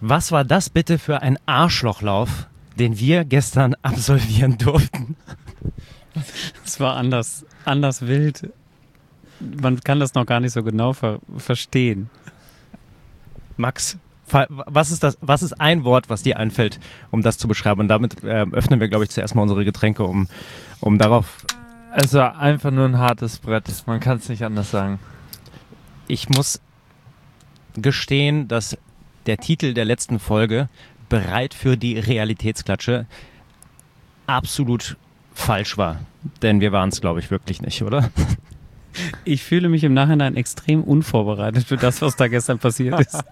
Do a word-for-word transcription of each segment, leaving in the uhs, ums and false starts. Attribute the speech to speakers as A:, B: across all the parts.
A: Was war das bitte für ein Arschlochlauf, den wir gestern absolvieren durften?
B: Es war anders, anders wild. Man kann das noch gar nicht so genau ver- verstehen.
A: Max, was ist das? Was ist ein Wort, was dir einfällt, um das zu beschreiben? Und damit äh, öffnen wir, glaube ich, zuerst mal unsere Getränke, um, um darauf...
C: Es war einfach nur ein hartes Brett. Man kann es nicht anders sagen.
A: Ich muss gestehen, dass der Titel der letzten Folge, Bereit für die Realitätsklatsche, absolut falsch war. Denn wir waren es, glaube ich, wirklich nicht, oder?
B: Ich fühle mich im Nachhinein extrem unvorbereitet für das, was da gestern passiert ist.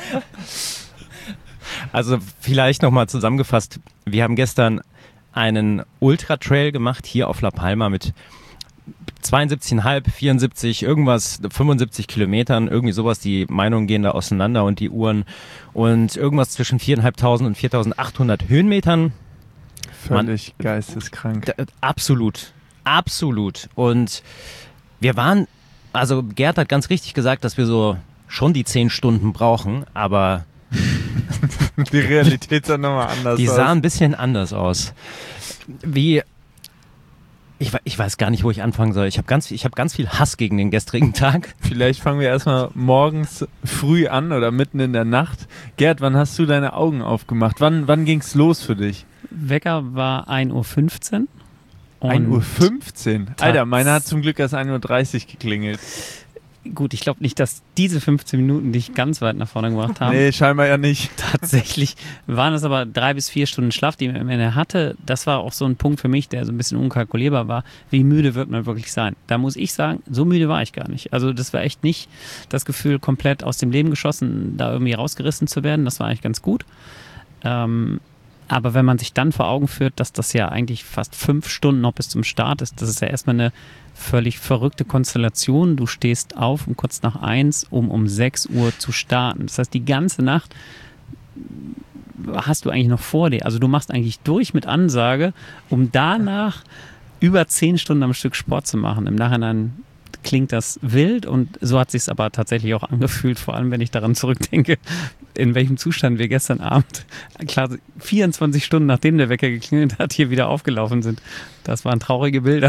A: Also vielleicht nochmal zusammengefasst. Wir haben gestern einen Ultra-Trail gemacht, hier auf La Palma mit zweiundsiebzig Komma fünf, vierundsiebzig, irgendwas, fünfundsiebzig Kilometern, irgendwie sowas. Die Meinungen gehen da auseinander und die Uhren. Und irgendwas zwischen viertausendfünfhundert und viertausendachthundert Höhenmetern.
C: Völlig Man, geisteskrank.
A: D- absolut, absolut. Und wir waren, also Gerd hat ganz richtig gesagt, dass wir so schon die zehn Stunden brauchen, aber
C: die Realität sah nochmal anders
A: die
C: aus.
A: Die sah ein bisschen anders aus. Wie, ich, ich weiß gar nicht, wo ich anfangen soll. Ich habe ganz, ich hab ganz viel Hass gegen den gestrigen Tag.
C: Vielleicht fangen wir erstmal morgens früh an oder mitten in der Nacht. Gerd, wann hast du deine Augen aufgemacht? Wann, wann ging's los für dich?
B: Wecker war ein Uhr fünfzehn.
C: ein Uhr fünfzehn? Alter, meiner hat zum Glück erst ein Uhr dreißig geklingelt.
B: Gut, ich glaube nicht, dass diese fünfzehn Minuten dich ganz weit nach vorne gebracht haben.
C: Nee, scheinbar ja nicht.
B: Tatsächlich waren es aber drei bis vier Stunden Schlaf, die man hatte. Das war auch so ein Punkt für mich, der so ein bisschen unkalkulierbar war. Wie müde wird man wirklich sein? Da muss ich sagen, so müde war ich gar nicht. Also das war echt nicht das Gefühl, komplett aus dem Leben geschossen, da irgendwie rausgerissen zu werden. Das war eigentlich ganz gut. Ähm, aber wenn man sich dann vor Augen führt, dass das ja eigentlich fast fünf Stunden noch bis zum Start ist, das ist ja erstmal eine völlig verrückte Konstellation. Du stehst auf um kurz nach eins, um um sechs Uhr zu starten. Das heißt, die ganze Nacht hast du eigentlich noch vor dir. Also du machst eigentlich durch mit Ansage, um danach über zehn Stunden am Stück Sport zu machen. Im Nachhinein klingt das wild und so hat es sich aber tatsächlich auch angefühlt, vor allem wenn ich daran zurückdenke, in welchem Zustand wir gestern Abend, klar, vierundzwanzig Stunden nachdem der Wecker geklingelt hat, hier wieder aufgelaufen sind. Das waren traurige Bilder.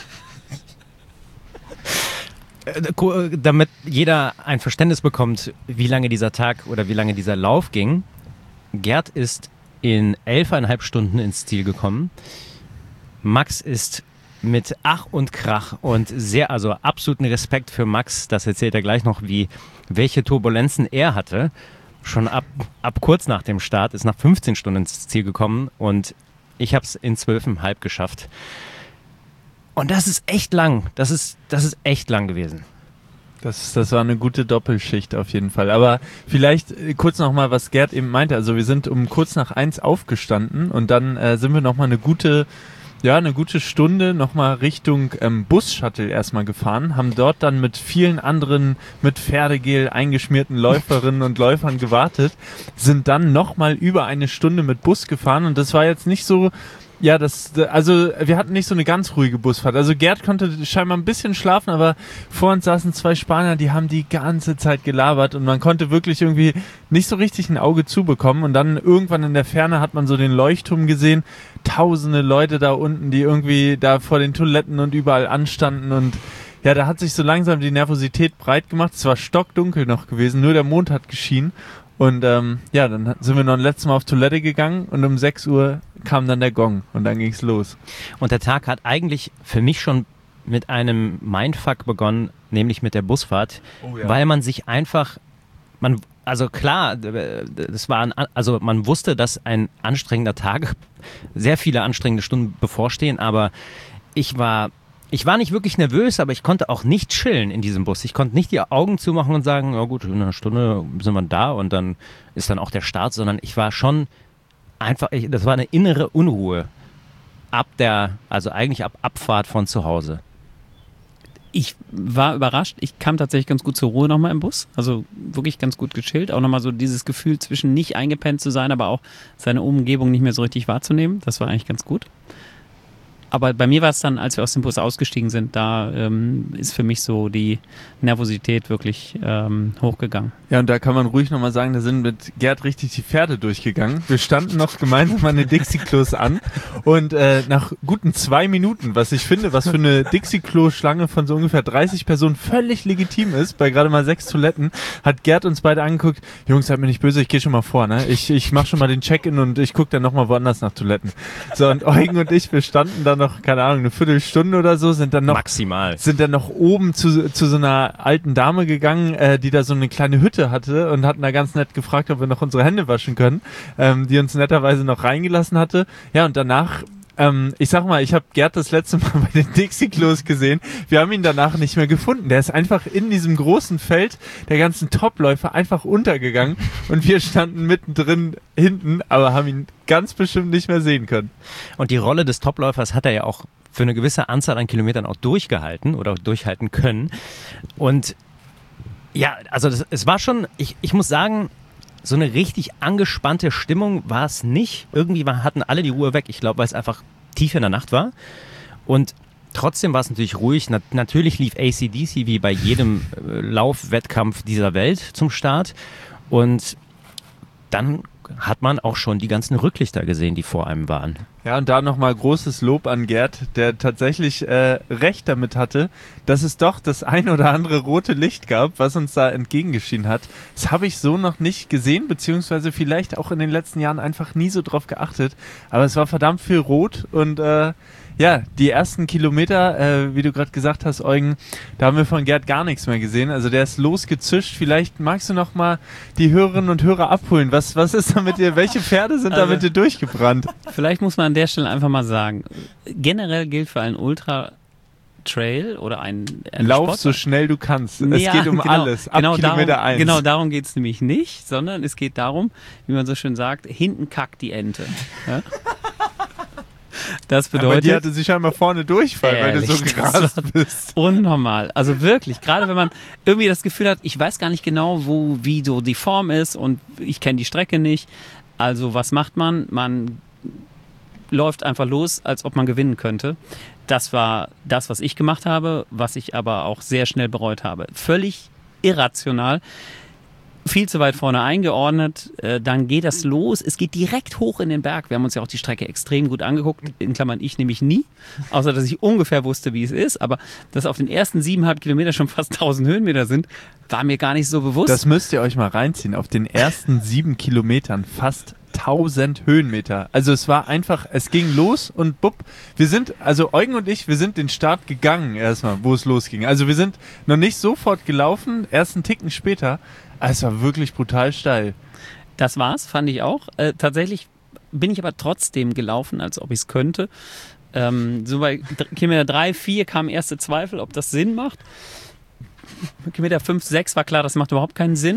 A: Damit jeder ein Verständnis bekommt, wie lange dieser Tag oder wie lange dieser Lauf ging. Gerd ist in elfeinhalb Stunden ins Ziel gekommen. Max ist mit Ach und Krach und sehr, also absoluten Respekt für Max, das erzählt er gleich noch, wie welche Turbulenzen er hatte. Schon ab, ab kurz nach dem Start ist nach fünfzehn Stunden ins Ziel gekommen und ich habe es in zwölfeinhalb geschafft. Und das ist echt lang. Das ist, das ist echt lang gewesen.
C: Das, das war eine gute Doppelschicht auf jeden Fall. Aber vielleicht äh, kurz nochmal, was Gerd eben meinte. Also wir sind um kurz nach eins aufgestanden und dann äh, sind wir nochmal eine gute, ja, eine gute Stunde nochmal Richtung ähm, Bus-Shuttle erstmal gefahren, haben dort dann mit vielen anderen mit Pferdegel eingeschmierten Läuferinnen und Läufern gewartet, sind dann nochmal über eine Stunde mit Bus gefahren und das war jetzt nicht so... Ja, das, also wir hatten nicht so eine ganz ruhige Busfahrt. Also Gerd konnte scheinbar ein bisschen schlafen, aber vor uns saßen zwei Spanier, die haben die ganze Zeit gelabert und man konnte wirklich irgendwie nicht so richtig ein Auge zubekommen. Und dann irgendwann in der Ferne hat man so den Leuchtturm gesehen, tausende Leute da unten, die irgendwie da vor den Toiletten und überall anstanden und ja, da hat sich so langsam die Nervosität breit gemacht. Es war stockdunkel noch gewesen, nur der Mond hat geschienen. Und ähm, ja, dann sind wir noch ein letztes Mal auf Toilette gegangen und um sechs Uhr kam dann der Gong und dann ging's los.
A: Und der Tag hat eigentlich für mich schon mit einem Mindfuck begonnen, nämlich mit der Busfahrt,
C: oh ja.
A: Weil man sich einfach, man, also klar, das war ein, also man wusste, dass ein anstrengender Tag, sehr viele anstrengende Stunden bevorstehen, aber ich war Ich war nicht wirklich nervös, aber ich konnte auch nicht chillen in diesem Bus. Ich konnte nicht die Augen zumachen und sagen, ja gut, in einer Stunde sind wir da und dann ist dann auch der Start, sondern ich war schon einfach, ich, das war eine innere Unruhe ab der, also eigentlich ab Abfahrt von zu Hause.
B: Ich war überrascht. Ich kam tatsächlich ganz gut zur Ruhe nochmal im Bus. Also wirklich ganz gut gechillt. Auch nochmal so dieses Gefühl zwischen nicht eingepennt zu sein, aber auch seine Umgebung nicht mehr so richtig wahrzunehmen. Das war eigentlich ganz gut. aber bei mir war es dann, als wir aus dem Bus ausgestiegen sind, da ähm, ist für mich so die Nervosität wirklich ähm, hochgegangen.
C: Ja, und da kann man ruhig nochmal sagen, da sind mit Gerd richtig die Pferde durchgegangen. Wir standen noch gemeinsam an den Dixie-Klos an und äh, nach guten zwei Minuten, was ich finde, was für eine Dixie-Klo-Schlange von so ungefähr dreißig Personen völlig legitim ist, bei gerade mal sechs Toiletten, hat Gerd uns beide angeguckt, Jungs, seid mir nicht böse, ich gehe schon mal vor, ne? Ich, ich mach schon mal den Check-in und ich gucke dann nochmal woanders nach Toiletten. So, und Eugen und ich, wir standen da noch, keine Ahnung, eine Viertelstunde oder so, sind dann noch
A: Maximal.
C: sind dann noch oben zu, zu so einer alten Dame gegangen, äh, die da so eine kleine Hütte hatte und hatten da ganz nett gefragt, ob wir noch unsere Hände waschen können, ähm, die uns netterweise noch reingelassen hatte. Ja, und danach, ähm, ich sag mal, ich habe Gerd das letzte Mal bei den Dixie-Klos gesehen. Wir haben ihn danach nicht mehr gefunden. Der ist einfach in diesem großen Feld der ganzen Topläufer einfach untergegangen und wir standen mittendrin hinten, aber haben ihn ganz bestimmt nicht mehr sehen können.
A: Und die Rolle des Topläufers hat er ja auch für eine gewisse Anzahl an Kilometern auch durchgehalten oder durchhalten können. Und ja, also das, es war schon, ich, ich muss sagen, so eine richtig angespannte Stimmung war es nicht. Irgendwie war, hatten alle die Ruhe weg. Ich glaube, weil es einfach tief in der Nacht war. Und trotzdem war es natürlich ruhig. Na, natürlich lief A C D C wie bei jedem äh, Laufwettkampf dieser Welt zum Start. Und dann hat man auch schon die ganzen Rücklichter gesehen, die vor einem waren.
C: Ja, und da nochmal großes Lob an Gerd, der tatsächlich äh, recht damit hatte, dass es doch das ein oder andere rote Licht gab, was uns da entgegengeschienen hat. Das habe ich so noch nicht gesehen, beziehungsweise vielleicht auch in den letzten Jahren einfach nie so drauf geachtet. Aber es war verdammt viel rot und äh, ja, die ersten Kilometer, äh, wie du gerade gesagt hast, Eugen, da haben wir von Gerd gar nichts mehr gesehen. Also der ist losgezischt. Vielleicht magst du noch mal die Hörerinnen und Hörer abholen. Was, was ist da mit dir? Welche Pferde sind
B: Also,
C: da mit dir durchgebrannt?
B: Vielleicht muss man an der Stelle einfach mal sagen, generell gilt für einen Ultra Trail oder ein
C: Lauf
B: Sport,
C: so schnell du kannst. Es
B: ja,
C: geht um
B: genau,
C: alles. Ab
B: genau
C: Kilometer
B: darum,
C: eins.
B: Genau darum geht es nämlich nicht, sondern es geht darum, wie man so schön sagt, hinten kackt die Ente. Ja? Das bedeutet,
C: aber die hatte sich scheinbar vorne Durchfall,
B: ehrlich,
C: weil du so gerast bist.
B: Unnormal. Also wirklich, gerade wenn man irgendwie das Gefühl hat, ich weiß gar nicht genau, wo, wie so die Form ist und ich kenne die Strecke nicht. Also was macht man? Man läuft einfach los, als ob man gewinnen könnte. Das war das, was ich gemacht habe, was ich aber auch sehr schnell bereut habe. Völlig irrational. Viel zu weit vorne eingeordnet, äh, dann geht das los, es geht direkt hoch in den Berg. Wir haben uns ja auch die Strecke extrem gut angeguckt, in Klammern ich nämlich nie, außer dass ich ungefähr wusste, wie es ist, aber dass auf den ersten siebeneinhalb Kilometer schon fast tausend Höhenmeter sind, war mir gar nicht so bewusst.
C: Das müsst ihr euch mal reinziehen, auf den ersten sieben Kilometern fast tausend Höhenmeter. Also es war einfach, es ging los und bupp, wir sind, also Eugen und ich, wir sind den Start gegangen erstmal, wo es losging. Also wir sind noch nicht sofort gelaufen, erst einen Ticken später. Es war wirklich brutal steil.
B: Das war's, fand ich auch. Äh, tatsächlich bin ich aber trotzdem gelaufen, als ob ich es könnte. Ähm, so bei Kilometer drei, vier kamen erste Zweifel, ob das Sinn macht. Kilometer fünf, sechs war klar, das macht überhaupt keinen Sinn.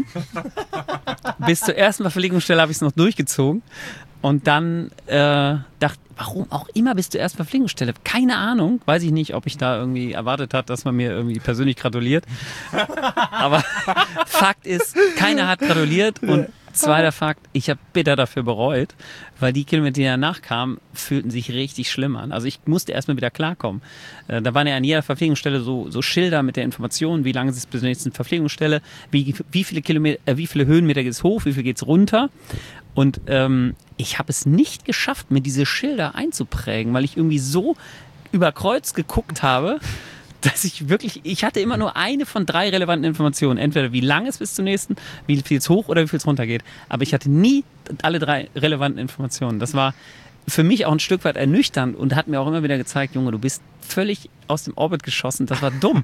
B: Bis zur ersten Verpflegungsstelle habe ich es noch durchgezogen. Und dann äh, dachte warum auch immer bis zur ersten Verpflegungsstelle. Keine Ahnung. Weiß ich nicht, ob ich da irgendwie erwartet hat, dass man mir irgendwie persönlich gratuliert. Aber Fakt ist, keiner hat gratuliert. Und zweiter Fakt, ich habe bitter dafür bereut, weil die Kilometer, die danach kamen, fühlten sich richtig schlimm an. Also ich musste erstmal wieder klarkommen. Äh, da waren ja an jeder Verpflegungsstelle so, so Schilder mit der Information, wie lange ist es bis zur nächsten Verpflegungsstelle, wie, wie viele Kilometer, äh, wie viele Höhenmeter geht es hoch, wie viel geht es runter. Und ähm, ich habe es nicht geschafft, mir diese Schilder einzuprägen, weil ich irgendwie so über Kreuz geguckt habe, dass ich wirklich, ich hatte immer nur eine von drei relevanten Informationen. Entweder wie lang es bis zum nächsten, wie viel es hoch oder wie viel es runter geht. Aber ich hatte nie alle drei relevanten Informationen. Das war für mich auch ein Stück weit ernüchternd und hat mir auch immer wieder gezeigt, Junge, du bist völlig aus dem Orbit geschossen. Das war dumm.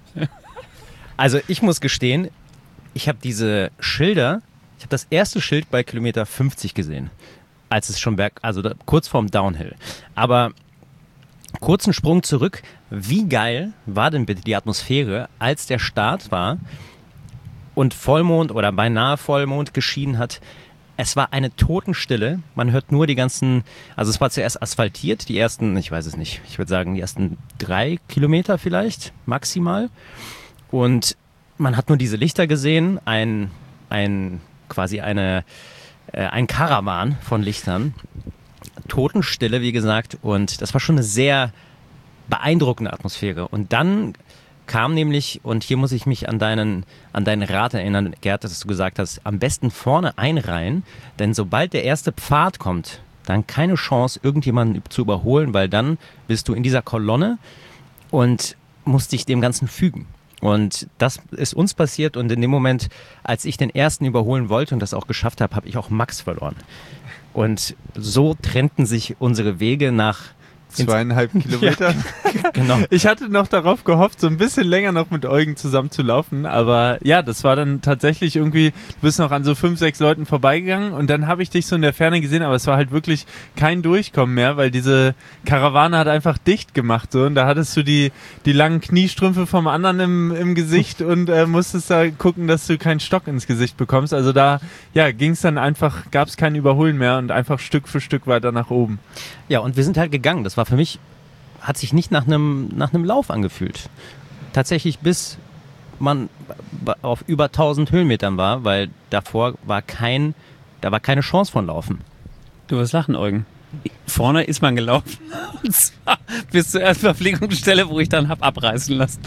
A: Also ich muss gestehen, ich habe diese Schilder, ich habe das erste Schild bei Kilometer fünfzig gesehen, als es schon berg, also da, kurz vorm Downhill. Aber kurzen Sprung zurück, wie geil war denn bitte die Atmosphäre, als der Start war und Vollmond oder beinahe Vollmond geschienen hat. Es war eine Totenstille, man hört nur die ganzen, also es war zuerst asphaltiert, die ersten, ich weiß es nicht, ich würde sagen die ersten drei Kilometer vielleicht, maximal. Und man hat nur diese Lichter gesehen, ein, ein quasi eine, äh, ein Karawan von Lichtern. Totenstille, wie gesagt, und das war schon eine sehr beeindruckende Atmosphäre. Und dann kam nämlich, und hier muss ich mich an deinen, an deinen Rat erinnern, Gerd, dass du gesagt hast, am besten vorne einreihen, denn sobald der erste Pfad kommt, dann keine Chance, irgendjemanden zu überholen, weil dann bist du in dieser Kolonne und musst dich dem Ganzen fügen. Und das ist uns passiert, und in dem Moment, als ich den ersten überholen wollte und das auch geschafft habe, habe ich auch Max verloren. Und so trennten sich unsere Wege nach
C: Zweieinhalb Kilometer.
A: Ja, genau.
C: Ich hatte noch darauf gehofft, so ein bisschen länger noch mit Eugen zusammen zu laufen, aber ja, das war dann tatsächlich irgendwie, du bist noch an so fünf, sechs Leuten vorbeigegangen und dann habe ich dich so in der Ferne gesehen, aber es war halt wirklich kein Durchkommen mehr, weil diese Karawane hat einfach dicht gemacht so, und da hattest du die, die langen Kniestrümpfe vom anderen im, im Gesicht und äh, musstest da gucken, dass du keinen Stock ins Gesicht bekommst. Also da ja, ging es dann einfach, gab es kein Überholen mehr und einfach Stück für Stück weiter nach oben.
A: Ja, und wir sind halt gegangen. Das war für mich, hat sich nicht nach einem nach einem Lauf angefühlt. Tatsächlich bis man auf über tausend Höhenmetern war, weil davor war kein, da war keine Chance von Laufen.
B: Du wirst lachen, Eugen. Vorne ist man gelaufen. Und zwar bis zur ersten Verpflegungsstelle, wo ich dann hab abreißen lassen.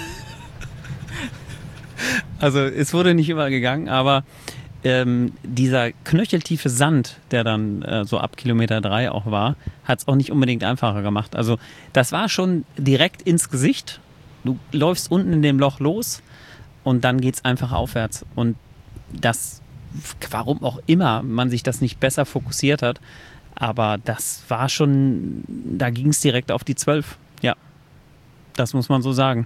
B: Also es wurde nicht immer gegangen, aber Ähm, dieser knöcheltiefe Sand, der dann äh, so ab Kilometer drei auch war, hat es auch nicht unbedingt einfacher gemacht. Also das war schon direkt ins Gesicht. Du läufst unten in dem Loch los und dann geht's einfach aufwärts. Und das, warum auch immer man sich das nicht besser fokussiert hat, aber das war schon, da ging es direkt auf die zwölf. Ja, das muss man so sagen.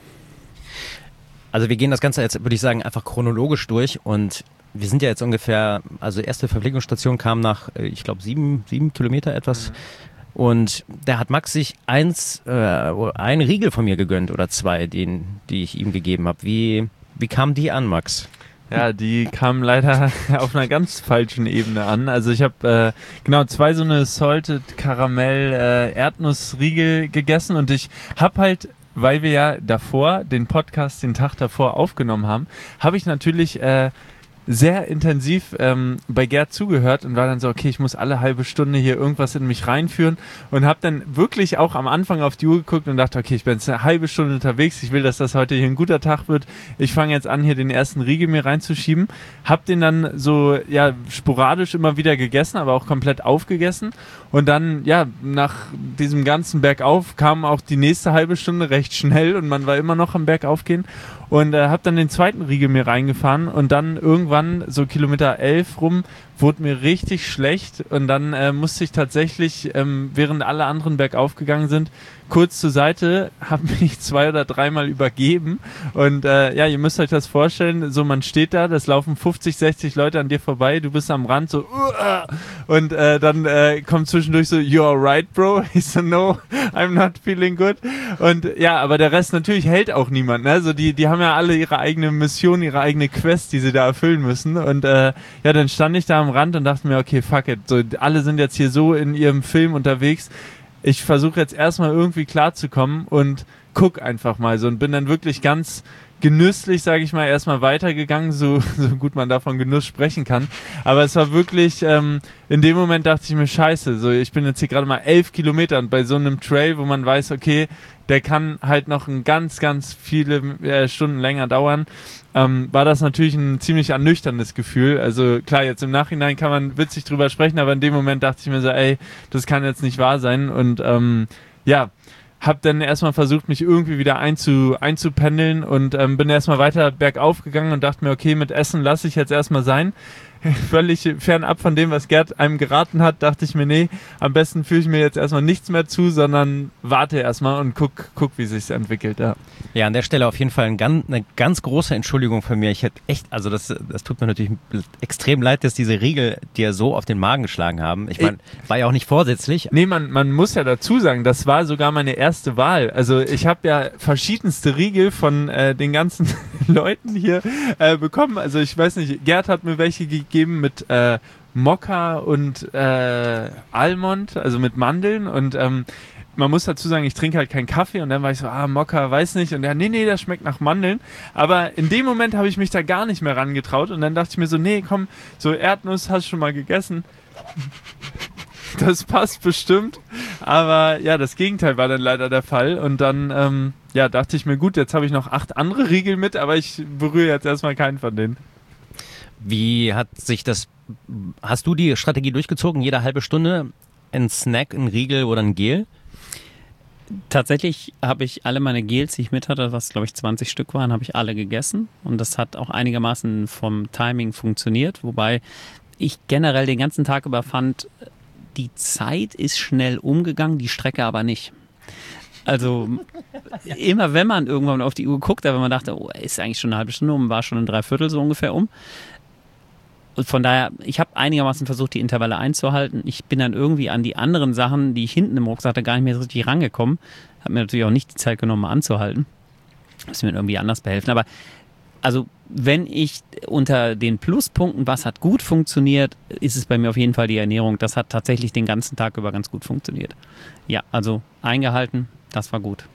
A: Also wir gehen das Ganze jetzt, würde ich sagen, einfach chronologisch durch, und wir sind ja jetzt ungefähr, also erste Verpflegungsstation kam nach, ich glaube, sieben, sieben Kilometer etwas. Mhm. Und da hat Max sich eins, äh, einen Riegel von mir gegönnt oder zwei, den, die ich ihm gegeben habe. Wie, wie kam die an, Max?
C: Ja, die kamen leider auf einer ganz falschen Ebene an. Also ich habe äh, genau zwei so eine Salted Karamell äh, Erdnussriegel gegessen, und ich habe halt, weil wir ja davor den Podcast den Tag davor aufgenommen haben, habe ich natürlich äh, sehr intensiv ähm, bei Gerd zugehört und war dann so, okay, ich muss alle halbe Stunde hier irgendwas in mich reinführen, und habe dann wirklich auch am Anfang auf die Uhr geguckt und dachte, okay, ich bin jetzt eine halbe Stunde unterwegs, ich will, dass das heute hier ein guter Tag wird, ich fange jetzt an, hier den ersten Riegel mir reinzuschieben, hab den dann so, ja, sporadisch immer wieder gegessen, aber auch komplett aufgegessen, und dann, ja, nach diesem ganzen Bergauf kam auch die nächste halbe Stunde recht schnell und man war immer noch am Bergaufgehen, und äh, hab dann den zweiten Riegel mir reingefahren, und dann irgendwann so Kilometer elf rum wurde mir richtig schlecht, und dann äh, musste ich tatsächlich, ähm, während alle anderen bergauf gegangen sind, kurz zur Seite, habe mich zwei oder dreimal übergeben, und äh, ja, ihr müsst euch das vorstellen, so man steht da, das laufen fünfzig, sechzig Leute an dir vorbei, du bist am Rand so uh, und äh, dann äh, kommt zwischendurch so, you're alright, bro. Ich so, no, I'm not feeling good. Und ja, aber der Rest natürlich hält auch niemand, ne? Also die, die haben ja alle ihre eigene Mission, ihre eigene Quest, die sie da erfüllen müssen, und äh, ja, dann stand ich da am Rand und dachte mir, okay, fuck it, so, alle sind jetzt hier so in ihrem Film unterwegs, ich versuche jetzt erstmal irgendwie klarzukommen und guck einfach mal so, und bin dann wirklich ganz genüsslich, sage ich mal, erstmal weitergegangen, so, so gut man da von Genuss sprechen kann. Aber es war wirklich, ähm, in dem Moment dachte ich mir, scheiße, so, ich bin jetzt hier gerade mal elf Kilometer, und bei so einem Trail, wo man weiß, okay, der kann halt noch ein ganz, ganz viele äh, Stunden länger dauern, ähm, war das natürlich ein ziemlich ernüchterndes Gefühl. Also klar, jetzt im Nachhinein kann man witzig drüber sprechen, aber in dem Moment dachte ich mir so, ey, das kann jetzt nicht wahr sein, und ähm, ja, hab dann erstmal versucht, mich irgendwie wieder einzu, einzupendeln, und ähm, bin erstmal weiter bergauf gegangen und dachte mir, okay, mit Essen lasse ich jetzt erstmal sein. Völlig fernab von dem, was Gerd einem geraten hat, dachte ich mir, nee, am besten führe ich mir jetzt erstmal nichts mehr zu, sondern warte erstmal und guck, guck, wie sich's entwickelt. Ja.
A: Ja, an der Stelle auf jeden Fall ein ganz, eine ganz große Entschuldigung von mir. Ich hätte echt, also das, das tut mir natürlich extrem leid, dass diese Riegel dir so auf den Magen geschlagen haben. Ich meine, war ja auch nicht vorsätzlich.
C: Nee, man, man muss ja dazu sagen, das war sogar meine erste Wahl. Also ich habe ja verschiedenste Riegel von äh, den ganzen Leuten hier äh, bekommen. Also ich weiß nicht, Gerd hat mir welche gegeben mit äh, Mokka und äh, Almond, also mit Mandeln, und ähm, man muss dazu sagen, ich trinke halt keinen Kaffee, und dann war ich so, ah, Mokka, weiß nicht, und ja, nee, nee, das schmeckt nach Mandeln, aber in dem Moment habe ich mich da gar nicht mehr rangetraut, und dann dachte ich mir so, nee, komm, so Erdnuss hast du schon mal gegessen. das passt bestimmt. Aber ja, das Gegenteil war dann leider der Fall. Und dann ähm, ja, dachte ich mir, gut, jetzt habe ich noch acht andere Riegel mit, aber ich berühre jetzt erstmal keinen von denen.
A: Wie hat sich das, hast du die Strategie durchgezogen, jede halbe Stunde ein Snack, ein Riegel oder ein Gel?
B: Tatsächlich habe ich alle meine Gels, die ich mit hatte, was glaube ich zwanzig Stück waren, habe ich alle gegessen. Und das hat auch einigermaßen vom Timing funktioniert. Wobei ich generell den ganzen Tag über fand, die Zeit ist schnell umgegangen, die Strecke aber nicht. Also immer wenn man irgendwann auf die Uhr guckt, aber man dachte, oh, ist eigentlich schon eine halbe Stunde um, war schon ein Dreiviertel so ungefähr um. Und von daher, ich habe einigermaßen versucht, die Intervalle einzuhalten. Ich bin dann irgendwie an die anderen Sachen, die ich hinten im Rucksack hatte, gar nicht mehr so richtig rangekommen. Habe mir natürlich auch nicht die Zeit genommen, mal anzuhalten. Muss mir irgendwie anders behelfen. Aber also, wenn ich unter den Pluspunkten, was hat gut funktioniert, ist es bei mir auf jeden Fall die Ernährung. Das hat tatsächlich den ganzen Tag über ganz gut funktioniert. Ja, also eingehalten, das war gut.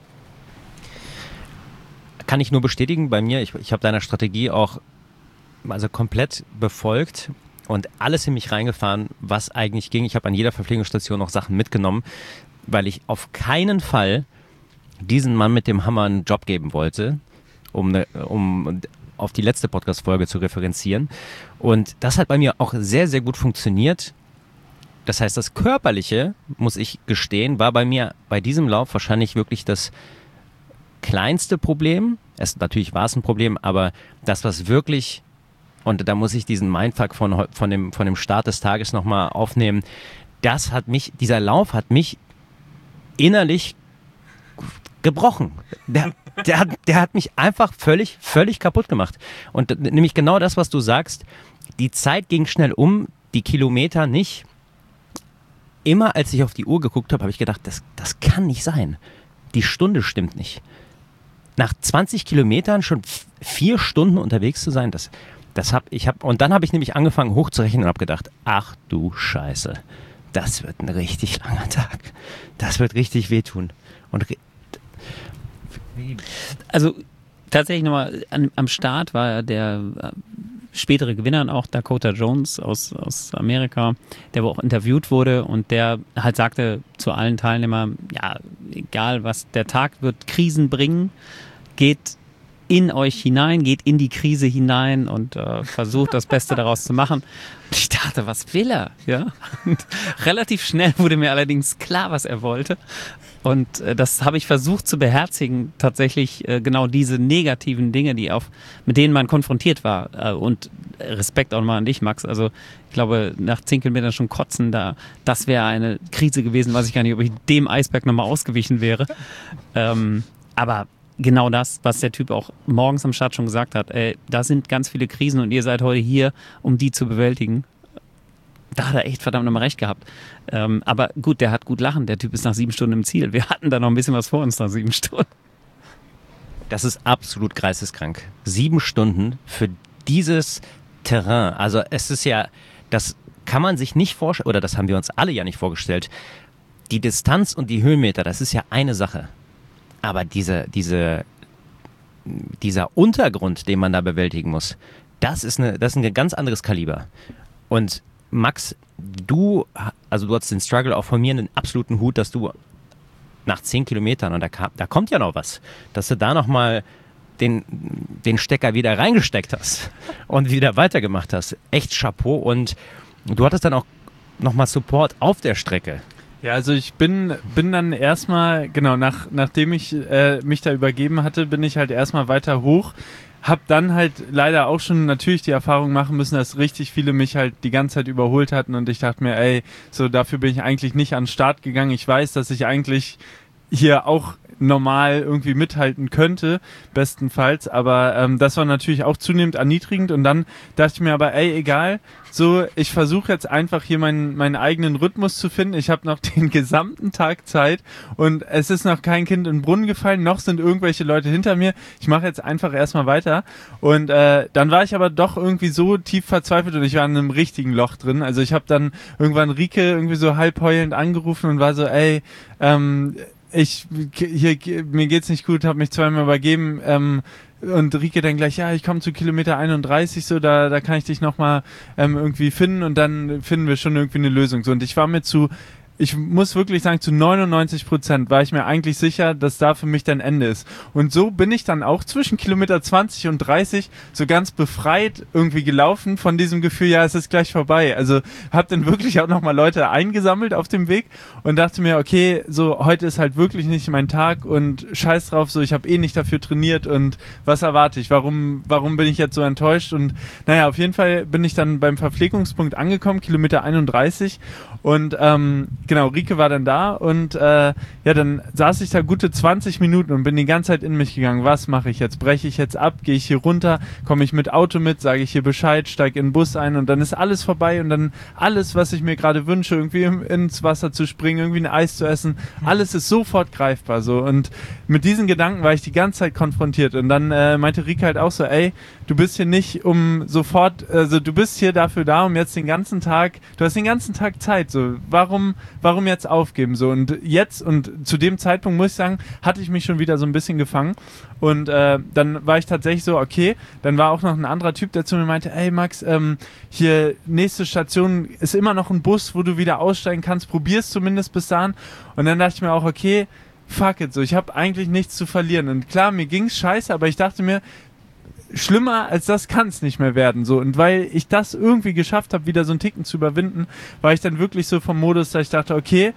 A: Kann ich nur bestätigen, bei mir, ich, ich habe deiner Strategie auch also komplett befolgt und alles in mich reingefahren, was eigentlich ging. Ich habe an jeder Verpflegungsstation noch Sachen mitgenommen, weil ich auf keinen Fall diesen Mann mit dem Hammer einen Job geben wollte, um, ne, um auf die letzte Podcast-Folge zu referenzieren. Und das hat bei mir auch sehr, sehr gut funktioniert. Das heißt, das Körperliche, muss ich gestehen, war bei mir bei diesem Lauf wahrscheinlich wirklich das kleinste Problem. Es, natürlich war es ein Problem, aber das, was wirklich, und da muss ich diesen Mindfuck von, von, dem, von dem Start des Tages nochmal aufnehmen, das hat mich, dieser Lauf hat mich innerlich gebrochen. Der, der, hat, der hat mich einfach völlig, völlig kaputt gemacht. Und nämlich genau das, was du sagst, die Zeit ging schnell um, die Kilometer nicht. Immer als ich auf die Uhr geguckt habe, habe ich gedacht, das, das kann nicht sein. Die Stunde stimmt nicht. Nach zwanzig Kilometern schon vier Stunden unterwegs zu sein, das, das hab ich hab, und dann habe ich nämlich angefangen hochzurechnen und habe gedacht, ach du Scheiße, das wird ein richtig langer Tag. Das wird richtig wehtun. Und
B: also tatsächlich nochmal am Start war der spätere Gewinner und auch Dakota Jones aus, aus Amerika, der auch interviewt wurde und der halt sagte zu allen Teilnehmern, ja, egal was der Tag wird, Krisen bringen, geht in euch hinein, geht in die Krise hinein und äh, versucht das Beste daraus zu machen. Und ich dachte, was will er? Ja? Und relativ schnell wurde mir allerdings klar, was er wollte. Und äh, das habe ich versucht zu beherzigen, tatsächlich äh, genau diese negativen Dinge, die auf, mit denen man konfrontiert war. Äh, und Respekt auch mal an dich, Max. Also ich glaube, nach zehn Kilometern schon kotzen, da, das wäre eine Krise gewesen, weiß ich gar nicht, ob ich dem Eisberg nochmal ausgewichen wäre. Ähm, aber genau das, was der Typ auch morgens am Start schon gesagt hat, ey, da sind ganz viele Krisen und ihr seid heute hier, um die zu bewältigen. Da hat er echt verdammt nochmal recht gehabt. Ähm, aber gut, der hat gut lachen. Der Typ ist nach sieben Stunden im Ziel. Wir hatten da noch ein bisschen was vor uns nach sieben Stunden.
A: Das ist absolut geisteskrank. Sieben Stunden für dieses Terrain. Also es ist ja, das kann man sich nicht vorstellen, oder das haben wir uns alle ja nicht vorgestellt. Die Distanz und die Höhenmeter, das ist ja eine Sache. Aber diese, diese, dieser Untergrund, den man da bewältigen muss, das ist, eine, das ist ein ganz anderes Kaliber. Und Max, du, also du hast den Struggle auch von mir einen absoluten Hut, dass du nach zehn Kilometern, und da, kam, da kommt ja noch was, dass du da nochmal den, den Stecker wieder reingesteckt hast und wieder weitergemacht hast. Echt Chapeau. Und du hattest dann auch nochmal Support auf der Strecke.
C: Ja, also ich bin bin dann erstmal, genau, nach, nachdem ich äh, mich da übergeben hatte, bin ich halt erstmal weiter hoch. Hab dann halt leider auch schon natürlich die Erfahrung machen müssen, dass richtig viele mich halt die ganze Zeit überholt hatten und ich dachte mir, ey, so dafür bin ich eigentlich nicht an den Start gegangen. Ich weiß, dass ich eigentlich hier auch normal irgendwie mithalten könnte, bestenfalls, aber ähm, das war natürlich auch zunehmend erniedrigend und dann dachte ich mir aber, ey, egal, so, ich versuche jetzt einfach hier meinen meinen eigenen Rhythmus zu finden. Ich habe noch den gesamten Tag Zeit und es ist noch kein Kind in den Brunnen gefallen, noch sind irgendwelche Leute hinter mir. Ich mache jetzt einfach erstmal weiter und äh, dann war ich aber doch irgendwie so tief verzweifelt und ich war in einem richtigen Loch drin. Also ich habe dann irgendwann Rike irgendwie so halb heulend angerufen und war so, ey, ähm, ich hier mir geht's nicht gut, habe mich zweimal übergeben, ähm, und Rike dann gleich, ja, ich komme zu Kilometer einunddreißig, so, da, da kann ich dich nochmal ähm, irgendwie finden und dann finden wir schon irgendwie eine Lösung. So, und ich war mir zu, ich muss wirklich sagen, zu neunundneunzig Prozent war ich mir eigentlich sicher, dass da für mich dann Ende ist. Und so bin ich dann auch zwischen Kilometer zwanzig und dreißig so ganz befreit irgendwie gelaufen von diesem Gefühl, ja, es ist gleich vorbei. Also habe dann wirklich auch nochmal Leute eingesammelt auf dem Weg und dachte mir, okay, so heute ist halt wirklich nicht mein Tag und scheiß drauf, so ich habe eh nicht dafür trainiert und was erwarte ich? Warum, warum bin ich jetzt so enttäuscht? Und naja, auf jeden Fall bin ich dann beim Verpflegungspunkt angekommen, Kilometer einunddreißig und ähm, genau, Rike war dann da und äh, ja, dann saß ich da gute zwanzig Minuten und bin die ganze Zeit in mich gegangen. Was mache ich jetzt? Breche ich jetzt ab? Gehe ich hier runter? Komme ich mit Auto mit? Sage ich hier Bescheid? Steige in den Bus ein und dann ist alles vorbei und dann alles, was ich mir gerade wünsche, irgendwie im, ins Wasser zu springen, irgendwie ein Eis zu essen, alles ist sofort greifbar so und mit diesen Gedanken war ich die ganze Zeit konfrontiert und dann äh, meinte Rike halt auch so, ey, du bist hier nicht um sofort, also du bist hier dafür da, um jetzt den ganzen Tag, du hast den ganzen Tag Zeit, so, warum, warum jetzt aufgeben, so, und jetzt, und zu dem Zeitpunkt, muss ich sagen, hatte ich mich schon wieder so ein bisschen gefangen und äh, dann war ich tatsächlich so, okay, dann war auch noch ein anderer Typ, der zu mir meinte, ey Max, ähm, hier, nächste Station ist immer noch ein Bus, wo du wieder aussteigen kannst, probier's zumindest bis dahin und dann dachte ich mir auch, okay, fuck it, so, ich habe eigentlich nichts zu verlieren und klar, mir ging's scheiße, aber ich dachte mir, schlimmer als das kann es nicht mehr werden. So. Und weil ich das irgendwie geschafft habe, wieder so einen Ticken zu überwinden, war ich dann wirklich so vom Modus, dass ich dachte, okay,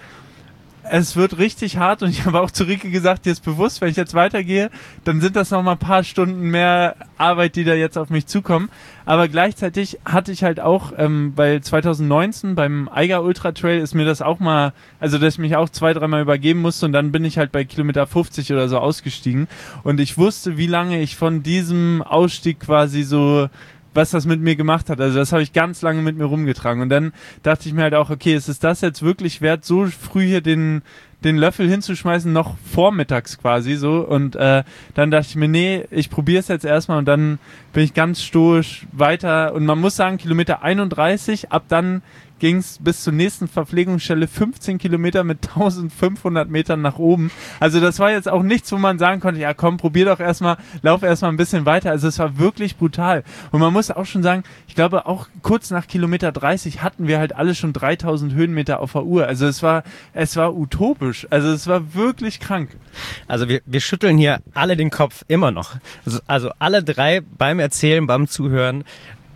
C: es wird richtig hart und ich habe auch zu Rike gesagt, dir ist bewusst, wenn ich jetzt weitergehe, dann sind das noch mal ein paar Stunden mehr Arbeit, die da jetzt auf mich zukommen. Aber gleichzeitig hatte ich halt auch, ähm, weil zwanzig neunzehn beim Eiger Ultra Trail ist mir das auch mal, also dass ich mich auch zwei, dreimal übergeben musste und dann bin ich halt bei Kilometer fünfzig oder so ausgestiegen und ich wusste, wie lange ich von diesem Ausstieg quasi so, was das mit mir gemacht hat. Also das habe ich ganz lange mit mir rumgetragen. Und dann dachte ich mir halt auch, okay, ist es das jetzt wirklich wert, so früh hier den den Löffel hinzuschmeißen, noch vormittags quasi so. Und äh, dann dachte ich mir, nee, ich probiere es jetzt erstmal und dann bin ich ganz stoisch weiter. Und man muss sagen, Kilometer einunddreißig, ab dann ging es bis zur nächsten Verpflegungsstelle fünfzehn Kilometer mit eintausendfünfhundert Metern nach oben. Also das war jetzt auch nichts, wo man sagen konnte, ja komm, probier doch erstmal, lauf erstmal ein bisschen weiter. Also es war wirklich brutal. Und man muss auch schon sagen, ich glaube auch kurz nach Kilometer dreißig hatten wir halt alle schon dreitausend Höhenmeter auf der Uhr. Also es war, es war utopisch. Also es war wirklich krank.
A: Also wir, wir schütteln hier alle den Kopf immer noch. Also, also alle drei beim Erzählen, beim Zuhören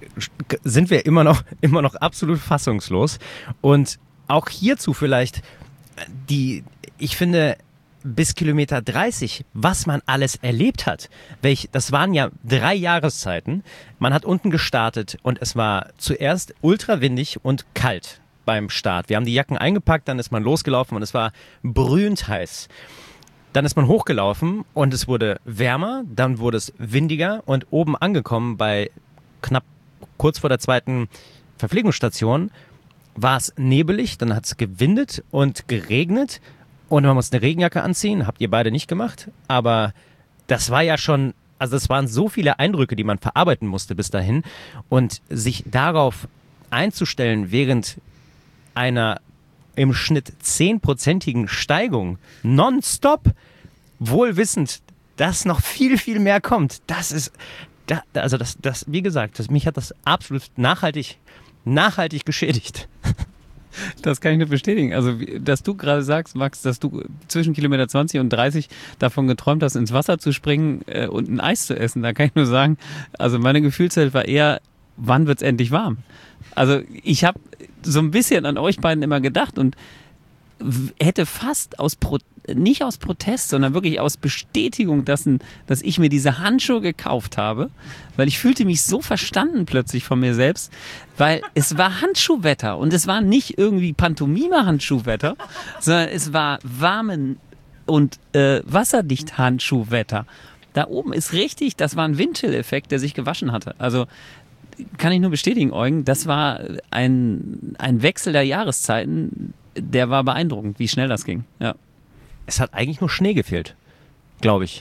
A: sind wir immer noch, immer noch absolut fassungslos. Und auch hierzu vielleicht die, ich finde, bis Kilometer dreißig, was man alles erlebt hat. Welch, das waren ja drei Jahreszeiten. Man hat unten gestartet und es war zuerst ultra windig und kalt beim Start. Wir haben die Jacken eingepackt, dann ist man losgelaufen und es war brühend heiß. Dann ist man hochgelaufen und es wurde wärmer, dann wurde es windiger und oben angekommen bei knapp kurz vor der zweiten Verpflegungsstation war es nebelig, dann hat es gewindet und geregnet und man musste eine Regenjacke anziehen, habt ihr beide nicht gemacht, aber das war ja schon, also es waren so viele Eindrücke, die man verarbeiten musste bis dahin und sich darauf einzustellen während einer im Schnitt zehnprozentigen Steigung nonstop, wohl wissend, dass noch viel, viel mehr kommt, das ist Da, also das, das, wie gesagt, das, mich hat das absolut nachhaltig, nachhaltig geschädigt.
B: Das kann ich nur bestätigen. Also, dass du gerade sagst, Max, dass du zwischen Kilometer zwanzig und dreißig davon geträumt hast, ins Wasser zu springen äh, und ein Eis zu essen, da kann ich nur sagen, also meine Gefühlswelt war eher, wann wird's endlich warm? Also ich habe so ein bisschen an euch beiden immer gedacht und hätte fast aus Pro nicht aus Protest, sondern wirklich aus Bestätigung dessen, dass ich mir diese Handschuhe gekauft habe, weil ich fühlte mich so verstanden plötzlich von mir selbst, weil es war Handschuhwetter und es war nicht irgendwie Pantomime-Handschuhwetter, sondern es war warmen und äh, wasserdicht Handschuhwetter. Da oben ist richtig, das war ein Windchill-Effekt, der sich gewaschen hatte. Also kann ich nur bestätigen, Eugen, das war ein, ein Wechsel der Jahreszeiten, der war beeindruckend, wie schnell das ging. Ja.
A: Es hat eigentlich nur Schnee gefehlt, glaube ich.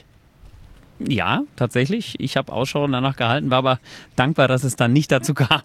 B: Ja, tatsächlich. Ich habe Ausschau danach gehalten, war aber dankbar, dass es dann nicht dazu kam.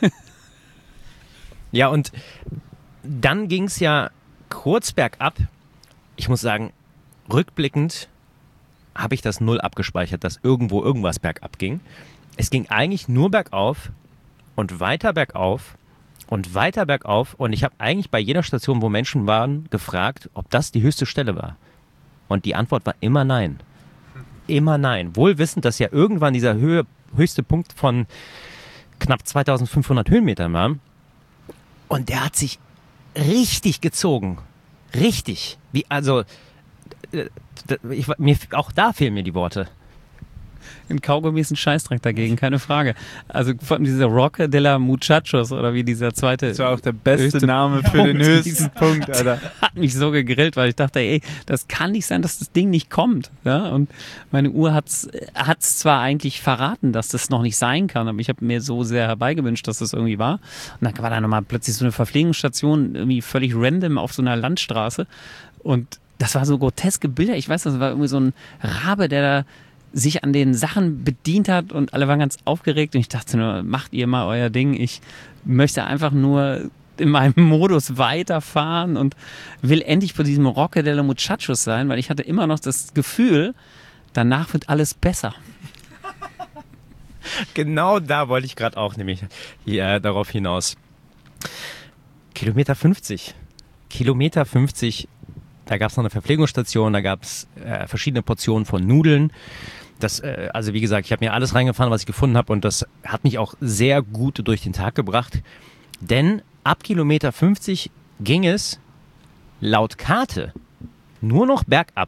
A: Ja, und dann ging es ja kurz bergab. Ich muss sagen, rückblickend habe ich das null abgespeichert, dass irgendwo irgendwas bergab ging. Es ging eigentlich nur bergauf und weiter bergauf und weiter bergauf. Und ich habe eigentlich bei jeder Station, wo Menschen waren, gefragt, ob das die höchste Stelle war. Und die Antwort war immer nein. Immer nein. Wohl wissend, dass ja irgendwann dieser Höhe, höchste Punkt von knapp zweitausendfünfhundert Höhenmetern war. Und der hat sich richtig gezogen. Richtig. Wie, also, ich, mir, auch da fehlen mir die Worte.
B: Ein Kaugummi ist ein Scheißdreck dagegen, keine Frage. Also von dieser Rocke de la Muchachos oder wie dieser zweite.
C: Das war auch der beste Name für den höchsten Punkt, Alter.
B: Hat mich so gegrillt, weil ich dachte, ey, das kann nicht sein, dass das Ding nicht kommt. Ja? Und meine Uhr hat's, hat's zwar eigentlich verraten, dass das noch nicht sein kann, aber ich habe mir so sehr herbeigewünscht, dass das irgendwie war. Und dann war da nochmal plötzlich so eine Verpflegungsstation, irgendwie völlig random auf so einer Landstraße. Und das war so groteske Bilder. Ich weiß, das war irgendwie so ein Rabe, der da sich an den Sachen bedient hat und alle waren ganz aufgeregt und ich dachte nur, macht ihr mal euer Ding, ich möchte einfach nur in meinem Modus weiterfahren und will endlich bei diesem Rocke de la Muchachos sein, weil ich hatte immer noch das Gefühl, danach wird alles besser.
A: Genau da wollte ich gerade auch nämlich hier, darauf hinaus. Kilometer fünfzig. Kilometer fünfzig, da gab es noch eine Verpflegungsstation, da gab es äh, verschiedene Portionen von Nudeln. Das, äh, also wie gesagt, ich habe mir alles reingefahren, was ich gefunden habe und das hat mich auch sehr gut durch den Tag gebracht. Denn ab Kilometer fünfzig ging es laut Karte nur noch bergab.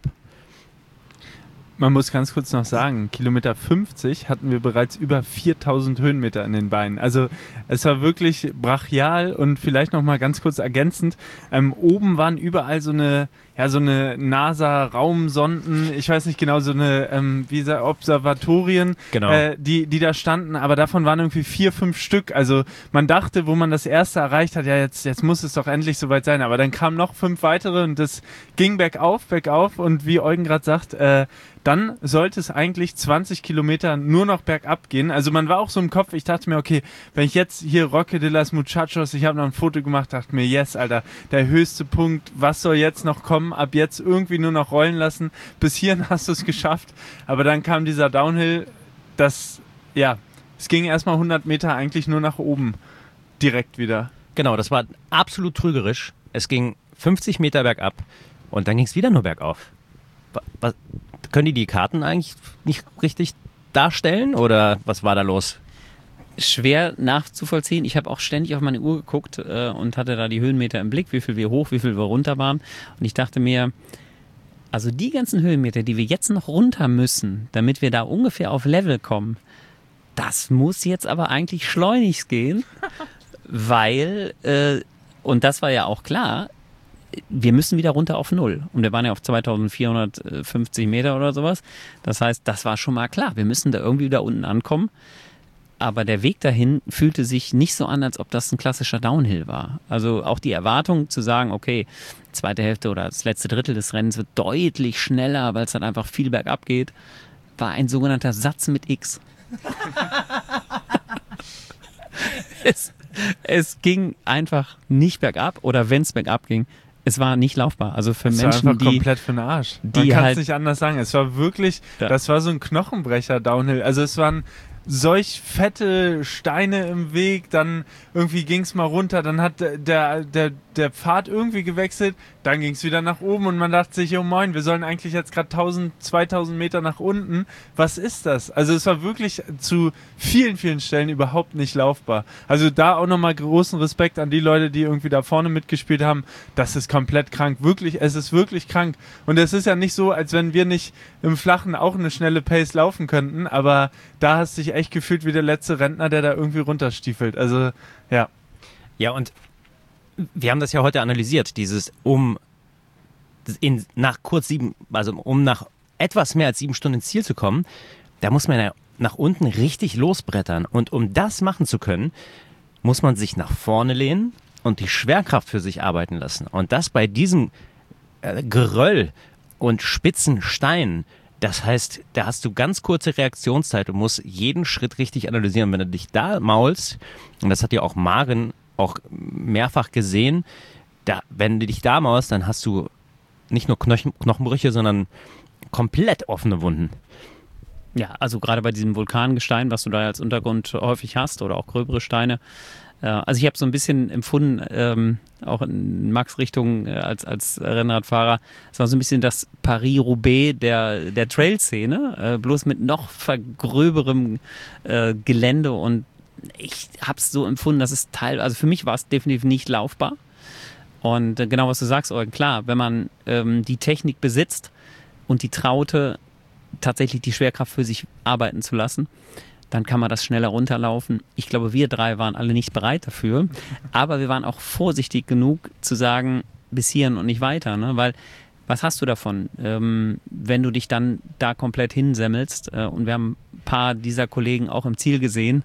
C: Man muss ganz kurz noch sagen, Kilometer fünfzig hatten wir bereits über viertausend Höhenmeter in den Beinen. Also es war wirklich brachial und vielleicht noch mal ganz kurz ergänzend, ähm, oben waren überall so eine, ja, so eine NASA-Raumsonden, ich weiß nicht genau, so eine, ähm, wie gesagt, Observatorien,
A: genau.
C: äh, die, die da standen, aber davon waren irgendwie vier, fünf Stück. Also man dachte, wo man das erste erreicht hat, ja, jetzt, jetzt muss es doch endlich soweit sein. Aber dann kamen noch fünf weitere und das ging bergauf, bergauf und wie Eugen gerade sagt, äh, dann sollte es eigentlich zwanzig Kilometer nur noch bergab gehen. Also man war auch so im Kopf, ich dachte mir, okay, wenn ich jetzt hier Roque de las Muchachos, ich habe noch ein Foto gemacht, dachte mir, yes, Alter, der höchste Punkt, was soll jetzt noch kommen? Ab jetzt irgendwie nur noch rollen lassen. Bis hierhin hast du es geschafft. Aber dann kam dieser Downhill, das, ja, es ging erstmal hundert Meter eigentlich nur nach oben, direkt wieder.
A: Genau, das war absolut trügerisch. Es ging fünfzig Meter bergab und dann ging es wieder nur bergauf. Was, können die die Karten eigentlich nicht richtig darstellen oder was war da los?
B: Schwer nachzuvollziehen. Ich habe auch ständig auf meine Uhr geguckt äh, und hatte da die Höhenmeter im Blick, wie viel wir hoch, wie viel wir runter waren. Und ich dachte mir, also die ganzen Höhenmeter, die wir jetzt noch runter müssen, damit wir da ungefähr auf Level kommen, das muss jetzt aber eigentlich schleunigst gehen, weil, äh, und das war ja auch klar, wir müssen wieder runter auf Null. Und wir waren ja auf zweitausendvierhundertfünfzig Meter oder sowas. Das heißt, das war schon mal klar. Wir müssen da irgendwie da unten ankommen. Aber der Weg dahin fühlte sich nicht so an, als ob das ein klassischer Downhill war. Also auch die Erwartung zu sagen, okay, zweite Hälfte oder das letzte Drittel des Rennens wird deutlich schneller, weil es dann einfach viel bergab geht, war ein sogenannter Satz mit X. es, es ging einfach nicht bergab oder wenn es bergab ging, es war nicht laufbar. Also für
C: es
B: Menschen,
C: war einfach
B: die
C: komplett für den Arsch.
B: Die
C: Man kann es
B: halt,
C: nicht anders sagen. Es war wirklich, ja. Das war so ein Knochenbrecher Downhill. Also es waren solch fette Steine im Weg, dann irgendwie ging es mal runter, dann hat der, der, der Pfad irgendwie gewechselt, dann ging es wieder nach oben und man dachte sich, oh moin, wir sollen eigentlich jetzt gerade tausend, zweitausend Meter nach unten. Was ist das? Also es war wirklich zu vielen, vielen Stellen überhaupt nicht laufbar. Also da auch nochmal großen Respekt an die Leute, die irgendwie da vorne mitgespielt haben. Das ist komplett krank. Wirklich, es ist wirklich krank. Und es ist ja nicht so, als wenn wir nicht im Flachen auch eine schnelle Pace laufen könnten, aber da hast du dich echt gefühlt wie der letzte Rentner, der da irgendwie runterstiefelt. Also, ja.
A: Ja, und wir haben das ja heute analysiert, dieses um in, nach kurz sieben, also um nach etwas mehr als sieben Stunden ins Ziel zu kommen, da muss man ja nach unten richtig losbrettern. Und um das machen zu können, muss man sich nach vorne lehnen und die Schwerkraft für sich arbeiten lassen. Und das bei diesem äh, Geröll und spitzen Steinen, das heißt, da hast du ganz kurze Reaktionszeit und musst jeden Schritt richtig analysieren. Wenn du dich da maulst, und das hat ja auch Maren auch mehrfach gesehen, da, wenn du dich da maulst, dann hast du nicht nur Knochen, Knochenbrüche, sondern komplett offene Wunden.
B: Ja, also gerade bei diesem Vulkangestein, was du da als Untergrund häufig hast oder auch gröbere Steine. Äh, also ich habe so ein bisschen empfunden, ähm, auch in Max Richtung äh, als, als Rennradfahrer, es war so ein bisschen das Paris-Roubaix der, der Trail-Szene, äh, bloß mit noch vergröberem äh, Gelände, und ich habe es so empfunden, dass es teil, also für mich war es definitiv nicht laufbar. Und äh, genau was du sagst, Eugen, klar, wenn man ähm, die Technik besitzt und die Traute, tatsächlich die Schwerkraft für sich arbeiten zu lassen, dann kann man das schneller runterlaufen. Ich glaube, wir drei waren alle nicht bereit dafür, aber wir waren auch vorsichtig genug zu sagen, bis hierhin und nicht weiter, ne? Weil was hast du davon, ähm, wenn du dich dann da komplett hinsemmelst? Äh, und wir haben ein paar dieser Kollegen auch im Ziel gesehen.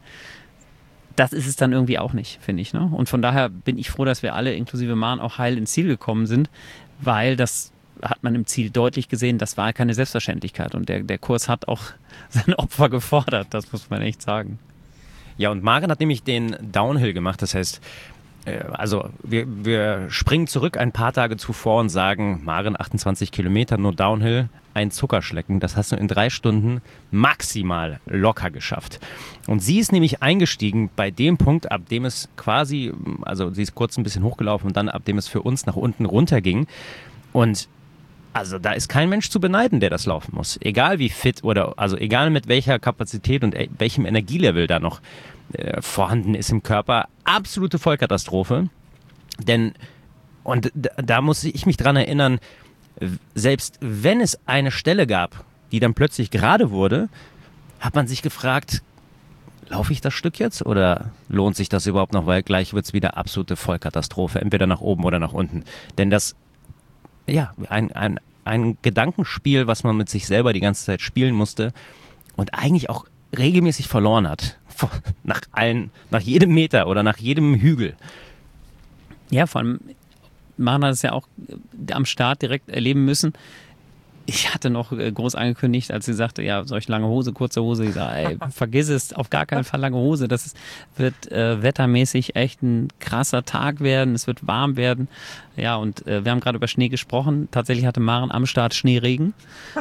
B: Das ist es dann irgendwie auch nicht, finde ich, ne? Und von daher bin ich froh, dass wir alle, inklusive Maren, auch heil ins Ziel gekommen sind, weil das hat man im Ziel deutlich gesehen, das war keine Selbstverständlichkeit, und der, der Kurs hat auch sein Opfer gefordert, das muss man echt sagen.
A: Ja, und Maren hat nämlich den Downhill gemacht, das heißt, äh, also wir, wir springen zurück ein paar Tage zuvor und sagen, Maren, achtundzwanzig Kilometer, nur Downhill, ein Zuckerschlecken, das hast du in drei Stunden maximal locker geschafft. Und sie ist nämlich eingestiegen bei dem Punkt, ab dem es quasi, also sie ist kurz ein bisschen hochgelaufen und dann ab dem es für uns nach unten runterging, und also da ist kein Mensch zu beneiden, der das laufen muss. Egal wie fit oder, also egal mit welcher Kapazität und e- welchem Energielevel da noch äh, vorhanden ist im Körper. Absolute Vollkatastrophe. Denn, und da, da muss ich mich dran erinnern, selbst wenn es eine Stelle gab, die dann plötzlich gerade wurde, hat man sich gefragt, laufe ich das Stück jetzt oder lohnt sich das überhaupt noch, weil gleich wird es wieder absolute Vollkatastrophe, entweder nach oben oder nach unten. Denn das Ja, ein, ein, ein Gedankenspiel, was man mit sich selber die ganze Zeit spielen musste und eigentlich auch regelmäßig verloren hat. Nach allen, nach jedem Meter oder nach jedem Hügel.
B: Ja, vor allem, Maren hat es ja auch am Start direkt erleben müssen. Ich hatte noch groß angekündigt, als sie sagte, ja, soll ich lange Hose, kurze Hose? Ich sage, ey, vergiss es, auf gar keinen Fall lange Hose. Das ist, wird äh, wettermäßig echt ein krasser Tag werden. Es wird warm werden. Ja, und äh, wir haben gerade über Schnee gesprochen. Tatsächlich hatte Maren am Start Schneeregen.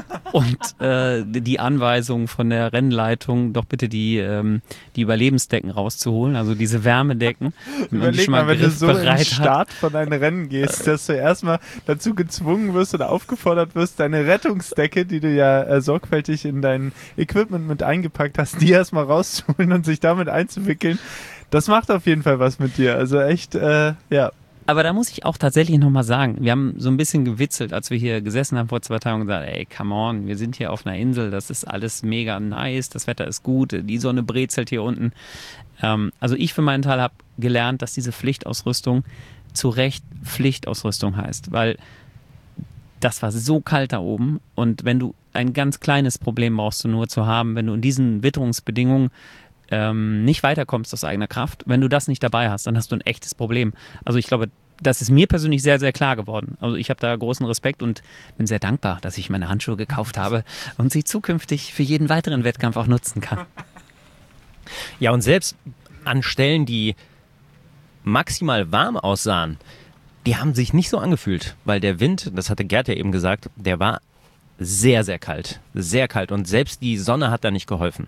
B: Und äh, die Anweisung von der Rennleitung, doch bitte die, ähm, die Überlebensdecken rauszuholen, also diese Wärmedecken.
C: Überleg mal, wenn du so im Start von deinem Rennen gehst, dass du erstmal dazu gezwungen wirst oder aufgefordert wirst, deine Rettungsdecke, die du ja äh, sorgfältig in dein Equipment mit eingepackt hast, die erstmal rauszuholen und sich damit einzuwickeln. Das macht auf jeden Fall was mit dir. Also echt, äh, ja.
B: Aber da muss ich auch tatsächlich nochmal sagen, wir haben so ein bisschen gewitzelt, als wir hier gesessen haben vor zwei Tagen und gesagt, ey, come on, wir sind hier auf einer Insel, das ist alles mega nice, das Wetter ist gut, die Sonne brezelt hier unten. Ähm, also ich für meinen Teil habe gelernt, dass diese Pflichtausrüstung zu Recht Pflichtausrüstung heißt, weil das war so kalt da oben, und wenn du ein ganz kleines Problem brauchst du nur zu haben, wenn du in diesen Witterungsbedingungen ähm, nicht weiterkommst aus eigener Kraft, wenn du das nicht dabei hast, dann hast du ein echtes Problem. Also ich glaube, das ist mir persönlich sehr, sehr klar geworden. Also ich habe da großen Respekt und bin sehr dankbar, dass ich meine Handschuhe gekauft habe und sie zukünftig für jeden weiteren Wettkampf auch nutzen kann.
A: Ja, und selbst an Stellen, die maximal warm aussahen, die haben sich nicht so angefühlt, weil der Wind, das hatte Gerd ja eben gesagt, der war sehr, sehr kalt. Sehr kalt, und selbst die Sonne hat da nicht geholfen.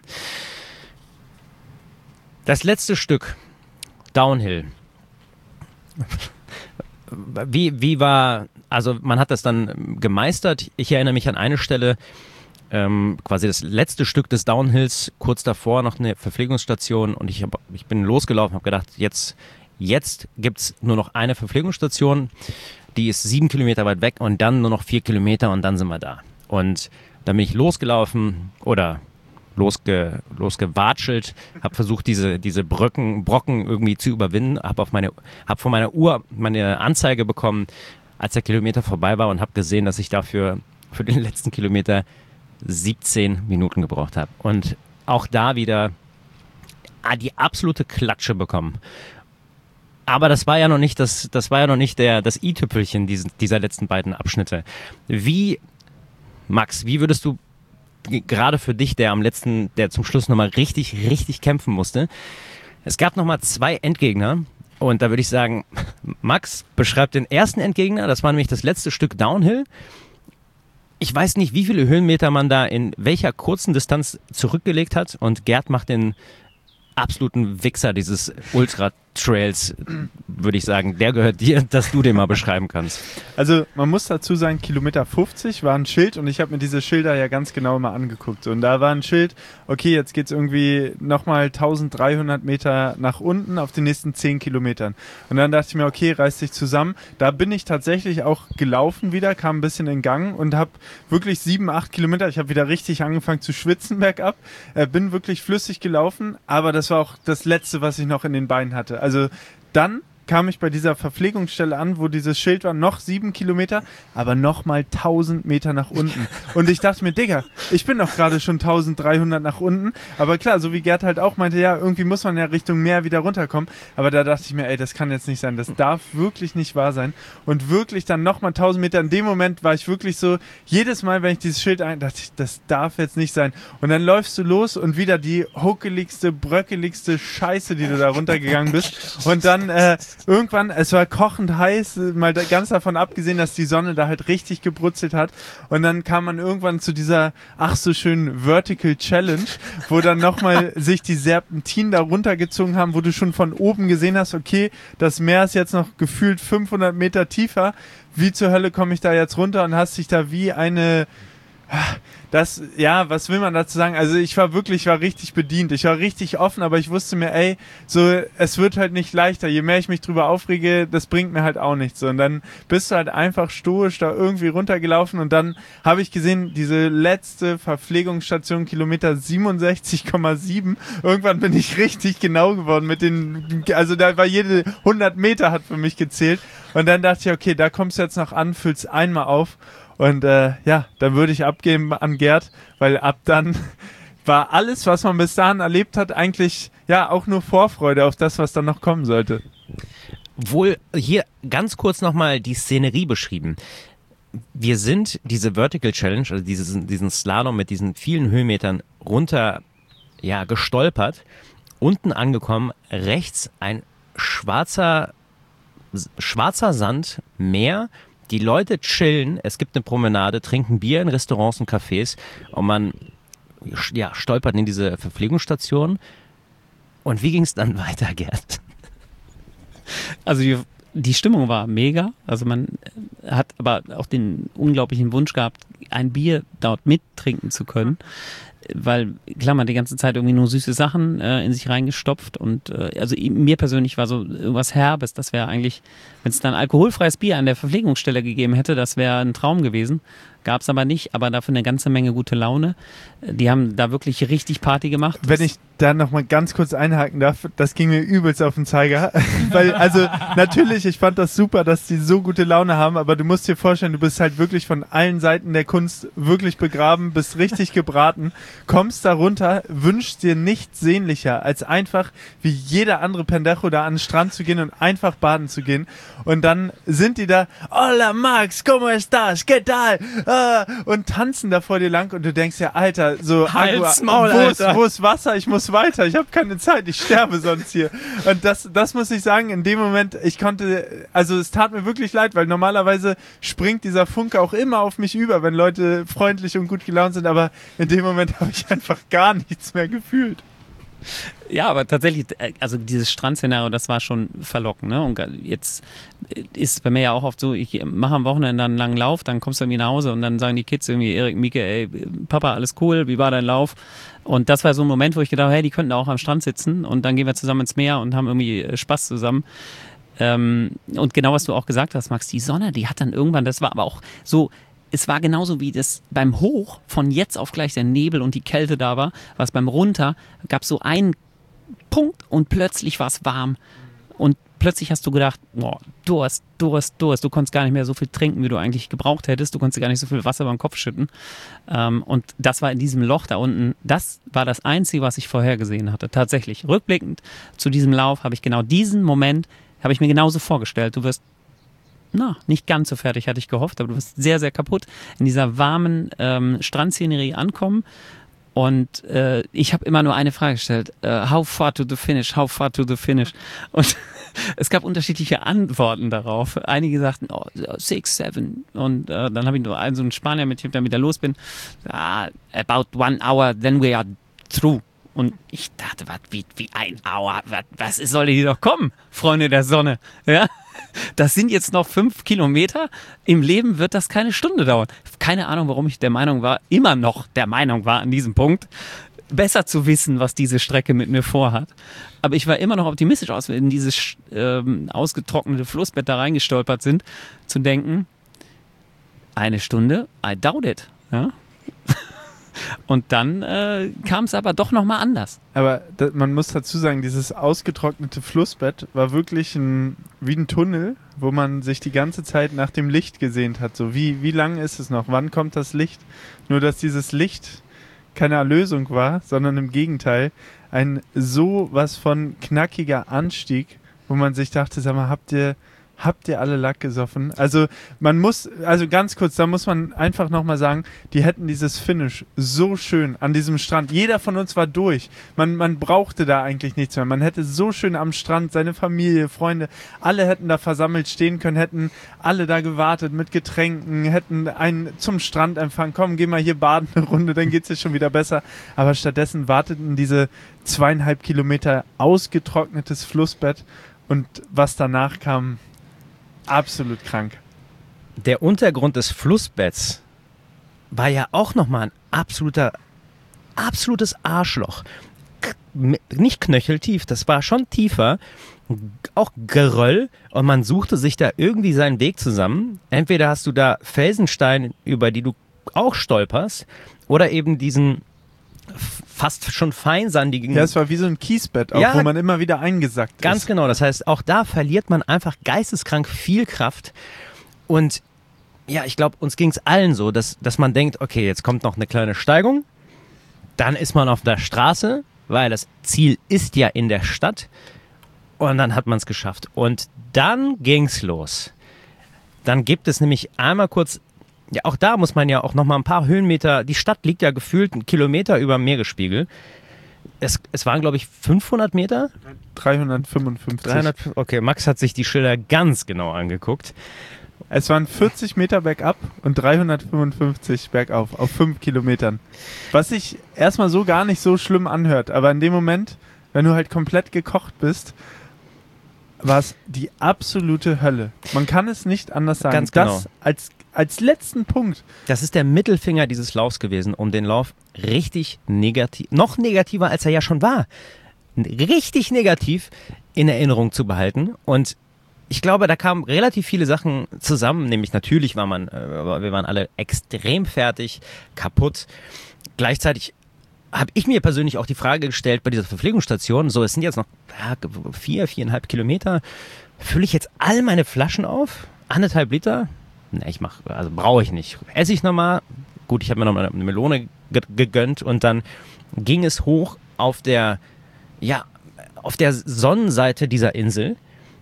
A: Das letzte Stück, Downhill. Wie, wie war, also man hat das dann gemeistert. Ich erinnere mich an eine Stelle, ähm, quasi das letzte Stück des Downhills, kurz davor noch eine Verpflegungsstation, und ich, hab, ich bin losgelaufen, habe gedacht, jetzt, jetzt gibt's nur noch eine Verpflegungsstation, die ist sieben Kilometer weit weg, und dann nur noch vier Kilometer und dann sind wir da. Und dann bin ich losgelaufen oder losge, losgewatschelt, habe versucht, diese, diese Bröcken, Brocken irgendwie zu überwinden, habe auf meine, habe von meiner Uhr meine Anzeige bekommen, als der Kilometer vorbei war, und habe gesehen, dass ich dafür für den letzten Kilometer siebzehn Minuten gebraucht habe. Und auch da wieder die absolute Klatsche bekommen. Aber das war ja noch nicht das, das war ja noch nicht der, das i-Tüpfelchen dieser, dieser letzten beiden Abschnitte. Wie, Max, wie würdest du gerade für dich, der am letzten, der zum Schluss nochmal richtig, richtig kämpfen musste. Es gab nochmal zwei Endgegner, und da würde ich sagen, Max beschreibt den ersten Endgegner, das war nämlich das letzte Stück Downhill. Ich weiß nicht, wie viele Höhenmeter man da in welcher kurzen Distanz zurückgelegt hat und Gerd macht den absoluten Wichser dieses Ultra-Trails, würde ich sagen. Der gehört dir, dass du den mal beschreiben kannst.
C: Also man muss dazu sagen, Kilometer fünfzig war ein Schild und ich habe mir diese Schilder ja ganz genau mal angeguckt. Und da war ein Schild, okay, jetzt geht's irgendwie nochmal eintausenddreihundert Meter nach unten auf den nächsten zehn Kilometern. Und dann dachte ich mir, okay, reiß dich zusammen. Da bin ich tatsächlich auch gelaufen wieder, kam ein bisschen in Gang und habe wirklich sieben, acht Kilometer, ich habe wieder richtig angefangen zu schwitzen bergab, äh, bin wirklich flüssig gelaufen, aber das war auch das Letzte, was ich noch in den Beinen hatte. Also dann kam ich bei dieser Verpflegungsstelle an, wo dieses Schild war, noch sieben Kilometer, aber nochmal tausend Meter nach unten. Und ich dachte mir, Digga, ich bin doch gerade schon eintausenddreihundert nach unten. Aber klar, so wie Gerd halt auch meinte, ja, irgendwie muss man ja Richtung Meer wieder runterkommen. Aber da dachte ich mir, ey, das kann jetzt nicht sein. Das darf wirklich nicht wahr sein. Und wirklich dann nochmal tausend Meter. In dem Moment war ich wirklich so, jedes Mal, wenn ich dieses Schild ein, dachte ich, das darf jetzt nicht sein. Und dann läufst du los und wieder die huckeligste, bröckeligste Scheiße, die du da runtergegangen bist. Und dann, äh, irgendwann, es war kochend heiß, mal da, ganz davon abgesehen, dass die Sonne da halt richtig gebrutzelt hat. Und dann kam man irgendwann zu dieser, ach so schönen Vertical Challenge, wo dann nochmal sich die Serpentinen da runtergezogen haben, wo du schon von oben gesehen hast, okay, das Meer ist jetzt noch gefühlt fünfhundert Meter tiefer. Wie zur Hölle komme ich da jetzt runter und hast dich da wie eine... Das, ja, was will man dazu sagen? Also ich war wirklich, ich war richtig bedient. Ich war richtig offen, aber ich wusste mir, ey, so, es wird halt nicht leichter. Je mehr ich mich drüber aufrege, das bringt mir halt auch nichts. So, und dann bist du halt einfach stoisch da irgendwie runtergelaufen und dann habe ich gesehen, diese letzte Verpflegungsstation, Kilometer siebenundsechzig Komma sieben. Irgendwann bin ich richtig genau geworden mit den, also da war jede hundert Meter hat für mich gezählt. Und dann dachte ich, okay, da kommst du jetzt noch an, füllst einmal auf. Und äh, ja, dann würde ich abgeben an Gerd, weil ab dann war alles, was man bis dahin erlebt hat, eigentlich ja auch nur Vorfreude auf das, was dann noch kommen sollte.
A: Wohl hier ganz kurz nochmal die Szenerie beschrieben. Wir sind diese Vertical Challenge, also diesen, diesen Slalom mit diesen vielen Höhenmetern runter ja, gestolpert, unten angekommen, rechts ein schwarzer, schwarzer Sand, Meer. Die Leute chillen, es gibt eine Promenade, trinken Bier in Restaurants und Cafés und man ja, stolpert in diese Verpflegungsstation. Und wie ging es dann weiter, Gerd?
B: Also die, die Stimmung war mega. Also man hat aber auch den unglaublichen Wunsch gehabt, ein Bier dort mittrinken zu können. Weil, klar, man die ganze Zeit irgendwie nur süße Sachen äh, in sich reingestopft und äh, also mir persönlich war so irgendwas Herbes, das wäre eigentlich, wenn es dann alkoholfreies Bier an der Verpflegungsstelle gegeben hätte, das wäre ein Traum gewesen. Gab es aber nicht, aber dafür eine ganze Menge gute Laune. Die haben da wirklich richtig Party gemacht.
C: Wenn ich da nochmal ganz kurz einhaken darf, das ging mir übelst auf den Zeiger. Weil, also natürlich, ich fand das super, dass die so gute Laune haben, aber du musst dir vorstellen, du bist halt wirklich von allen Seiten der Kunst wirklich begraben, bist richtig gebraten, kommst da runter, wünschst dir nichts sehnlicher, als einfach wie jeder andere Pendejo da an den Strand zu gehen und einfach baden zu gehen. Und dann sind die da, hola Max, ¿cómo estás? ¿Qué tal? Und tanzen da vor dir lang und du denkst ja, Alter, so
B: Halt's Maul,
C: wo, ist,
B: Alter.
C: wo ist Wasser? Ich muss weiter, ich habe keine Zeit, ich sterbe sonst hier. Und das, das muss ich sagen, in dem Moment, ich konnte, also es tat mir wirklich leid, weil normalerweise springt dieser Funke auch immer auf mich über, wenn Leute freundlich und gut gelaunt sind, aber in dem Moment habe ich einfach gar nichts mehr gefühlt.
B: Ja, aber tatsächlich, also dieses Strandszenario, das war schon verlockend, ne? Und jetzt ist bei mir ja auch oft so, ich mache am Wochenende einen langen Lauf, dann kommst du irgendwie nach Hause und dann sagen die Kids irgendwie, Erik, Mieke, ey, Papa, alles cool, wie war dein Lauf? Und das war so ein Moment, wo ich gedacht habe, hey, die könnten auch am Strand sitzen und dann gehen wir zusammen ins Meer und haben irgendwie Spaß zusammen. Ähm, und genau, was du auch gesagt hast, Max, die Sonne, die hat dann irgendwann, das war aber auch so, es war genauso wie das beim Hoch von jetzt auf gleich der Nebel und die Kälte da war, was beim Runter gab so einen Punkt und plötzlich war es warm. Und plötzlich hast du gedacht, boah, Durst, Durst, Durst. Du konntest gar nicht mehr so viel trinken, wie du eigentlich gebraucht hättest. Du konntest gar nicht so viel Wasser beim Kopf schütten. Ähm, und das war in diesem Loch da unten. Das war das Einzige, was ich vorher gesehen hatte. Tatsächlich. Rückblickend zu diesem Lauf habe ich genau diesen Moment, habe ich mir genauso vorgestellt. Du wirst na, nicht ganz so fertig, hatte ich gehofft, aber du wirst sehr, sehr kaputt in dieser warmen ähm, Strandszenerie ankommen. Und äh, ich habe immer nur eine Frage gestellt, uh, how far to the finish, how far to the finish? Und es gab unterschiedliche Antworten darauf. Einige sagten, oh, six, seven. Und äh, dann habe ich nur einen, so einen Spanier, mit dem ich damit da los bin. Ah, about one hour, then we are through. Und ich dachte, was, wie, wie ein Hour? Was, was soll hier doch kommen, Freunde der Sonne? Ja? Das sind jetzt noch fünf Kilometer. Im Leben wird das keine Stunde dauern. Keine Ahnung, warum ich der Meinung war, immer noch der Meinung war an diesem Punkt, besser zu wissen, was diese Strecke mit mir vorhat. Aber ich war immer noch optimistisch, als wir in dieses ähm, ausgetrocknete Flussbett da reingestolpert sind, zu denken, eine Stunde, I doubt it. Ja? Und dann äh, kam es aber doch nochmal anders.
C: Aber da, man muss dazu sagen, dieses ausgetrocknete Flussbett war wirklich ein, wie ein Tunnel, wo man sich die ganze Zeit nach dem Licht gesehnt hat. So, wie, wie lang ist es noch? Wann kommt das Licht? Nur, dass dieses Licht keine Erlösung war, sondern im Gegenteil ein so was von knackiger Anstieg, wo man sich dachte, sag mal, habt ihr Habt ihr alle Lack gesoffen? Also man muss, also ganz kurz, da muss man einfach nochmal sagen, die hätten dieses Finish so schön an diesem Strand. Jeder von uns war durch. Man, man brauchte da eigentlich nichts mehr. Man hätte so schön am Strand, seine Familie, Freunde, alle hätten da versammelt stehen können, hätten alle da gewartet mit Getränken, hätten einen zum Strand empfangen. Komm, geh mal hier baden eine Runde, dann geht's dir schon wieder besser. Aber stattdessen warteten diese zweieinhalb Kilometer ausgetrocknetes Flussbett und was danach kam, absolut krank.
A: Der Untergrund des Flussbetts war ja auch nochmal ein absoluter, absolutes Arschloch. K- nicht knöcheltief, das war schon tiefer. Auch Geröll. Und man suchte sich da irgendwie seinen Weg zusammen. Entweder hast du da Felsensteine, über die du auch stolperst, oder eben diesen fast schon feinsandigen...
C: Ja, es war wie so ein Kiesbett, auch, ja, wo man immer wieder eingesackt ist.
A: Ganz genau, das heißt, auch da verliert man einfach geisteskrank viel Kraft. Und ja, ich glaube, uns ging es allen so, dass, dass man denkt, okay, jetzt kommt noch eine kleine Steigung, dann ist man auf der Straße, weil das Ziel ist ja in der Stadt, und dann hat man es geschafft. Und dann ging's los. Dann gibt es nämlich einmal kurz... Ja, auch da muss man ja auch noch mal ein paar Höhenmeter, die Stadt liegt ja gefühlt einen Kilometer über dem Meeresspiegel. Es, es waren, glaube ich, fünfhundert Meter?
C: dreihundertfünfundfünfzig.
A: dreihundert, okay, Max hat sich die Schilder ganz genau angeguckt.
C: Es waren vierzig Meter bergab und dreihundertfünfundfünfzig bergauf, auf fünf Kilometern. Was sich erstmal so gar nicht so schlimm anhört, aber in dem Moment, wenn du halt komplett gekocht bist, war es die absolute Hölle. Man kann es nicht anders sagen.
A: Ganz genau.
C: Das als Als letzten Punkt.
A: Das ist der Mittelfinger dieses Laufs gewesen, um den Lauf richtig negativ, noch negativer als er ja schon war, richtig negativ in Erinnerung zu behalten. Und ich glaube, da kamen relativ viele Sachen zusammen, nämlich natürlich war man, äh, wir waren alle extrem fertig, kaputt. Gleichzeitig habe ich mir persönlich auch die Frage gestellt bei dieser Verpflegungsstation, so, es sind jetzt noch ja, vier, viereinhalb Kilometer, fülle ich jetzt all meine Flaschen auf? Anderthalb Liter? Ne, ich mach, also brauche ich nicht. Esse ich nochmal. Gut, ich habe mir nochmal eine Melone ge- gegönnt und dann ging es hoch auf der, ja, auf der Sonnenseite dieser Insel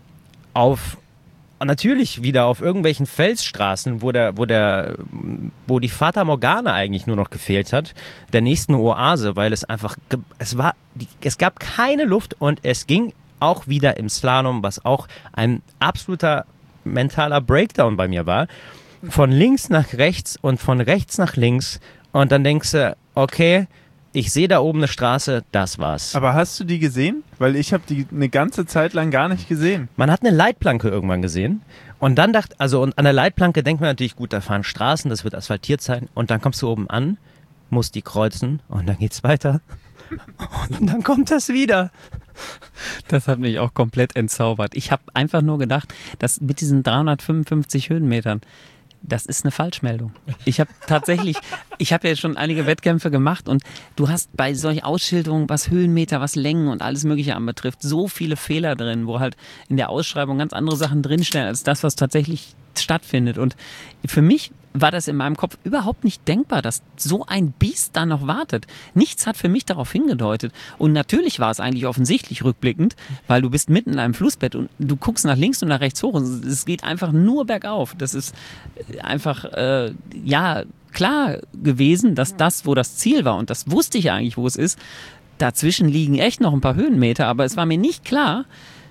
A: auf, natürlich wieder auf irgendwelchen Felsstraßen, wo der, wo der, wo die Fata Morgana eigentlich nur noch gefehlt hat, der nächsten Oase, weil es einfach, es war, es gab keine Luft und es ging auch wieder im Slalom, was auch ein absoluter mentaler Breakdown bei mir war. Von links nach rechts und von rechts nach links. Und dann denkst du, okay, ich sehe da oben eine Straße, das war's.
C: Aber hast du die gesehen? Weil ich habe die eine ganze Zeit lang gar nicht gesehen.
A: Man hat eine Leitplanke irgendwann gesehen. Und dann dachte, also und an der Leitplanke denkt man natürlich, gut, da fahren Straßen, das wird asphaltiert sein. Und dann kommst du oben an, musst die kreuzen und dann geht's weiter. Und dann kommt das wieder.
B: Das hat mich auch komplett entzaubert. Ich habe einfach nur gedacht, dass mit diesen dreihundertfünfundfünfzig Höhenmetern, das ist eine Falschmeldung. Ich habe tatsächlich, ich habe ja schon einige Wettkämpfe gemacht und du hast bei solchen Ausschilderungen, was Höhenmeter, was Längen und alles Mögliche anbetrifft, so viele Fehler drin, wo halt in der Ausschreibung ganz andere Sachen drinstehen, als das, was tatsächlich stattfindet. Und für mich war das in meinem Kopf überhaupt nicht denkbar, dass so ein Biest da noch wartet. Nichts hat für mich darauf hingedeutet. Und natürlich war es eigentlich offensichtlich rückblickend, weil du bist mitten in einem Flussbett und du guckst nach links und nach rechts hoch und es geht einfach nur bergauf. Das ist einfach, äh, ja, klar gewesen, dass das, wo das Ziel war, und das wusste ich eigentlich, wo es ist, dazwischen liegen echt noch ein paar Höhenmeter, aber es war mir nicht klar,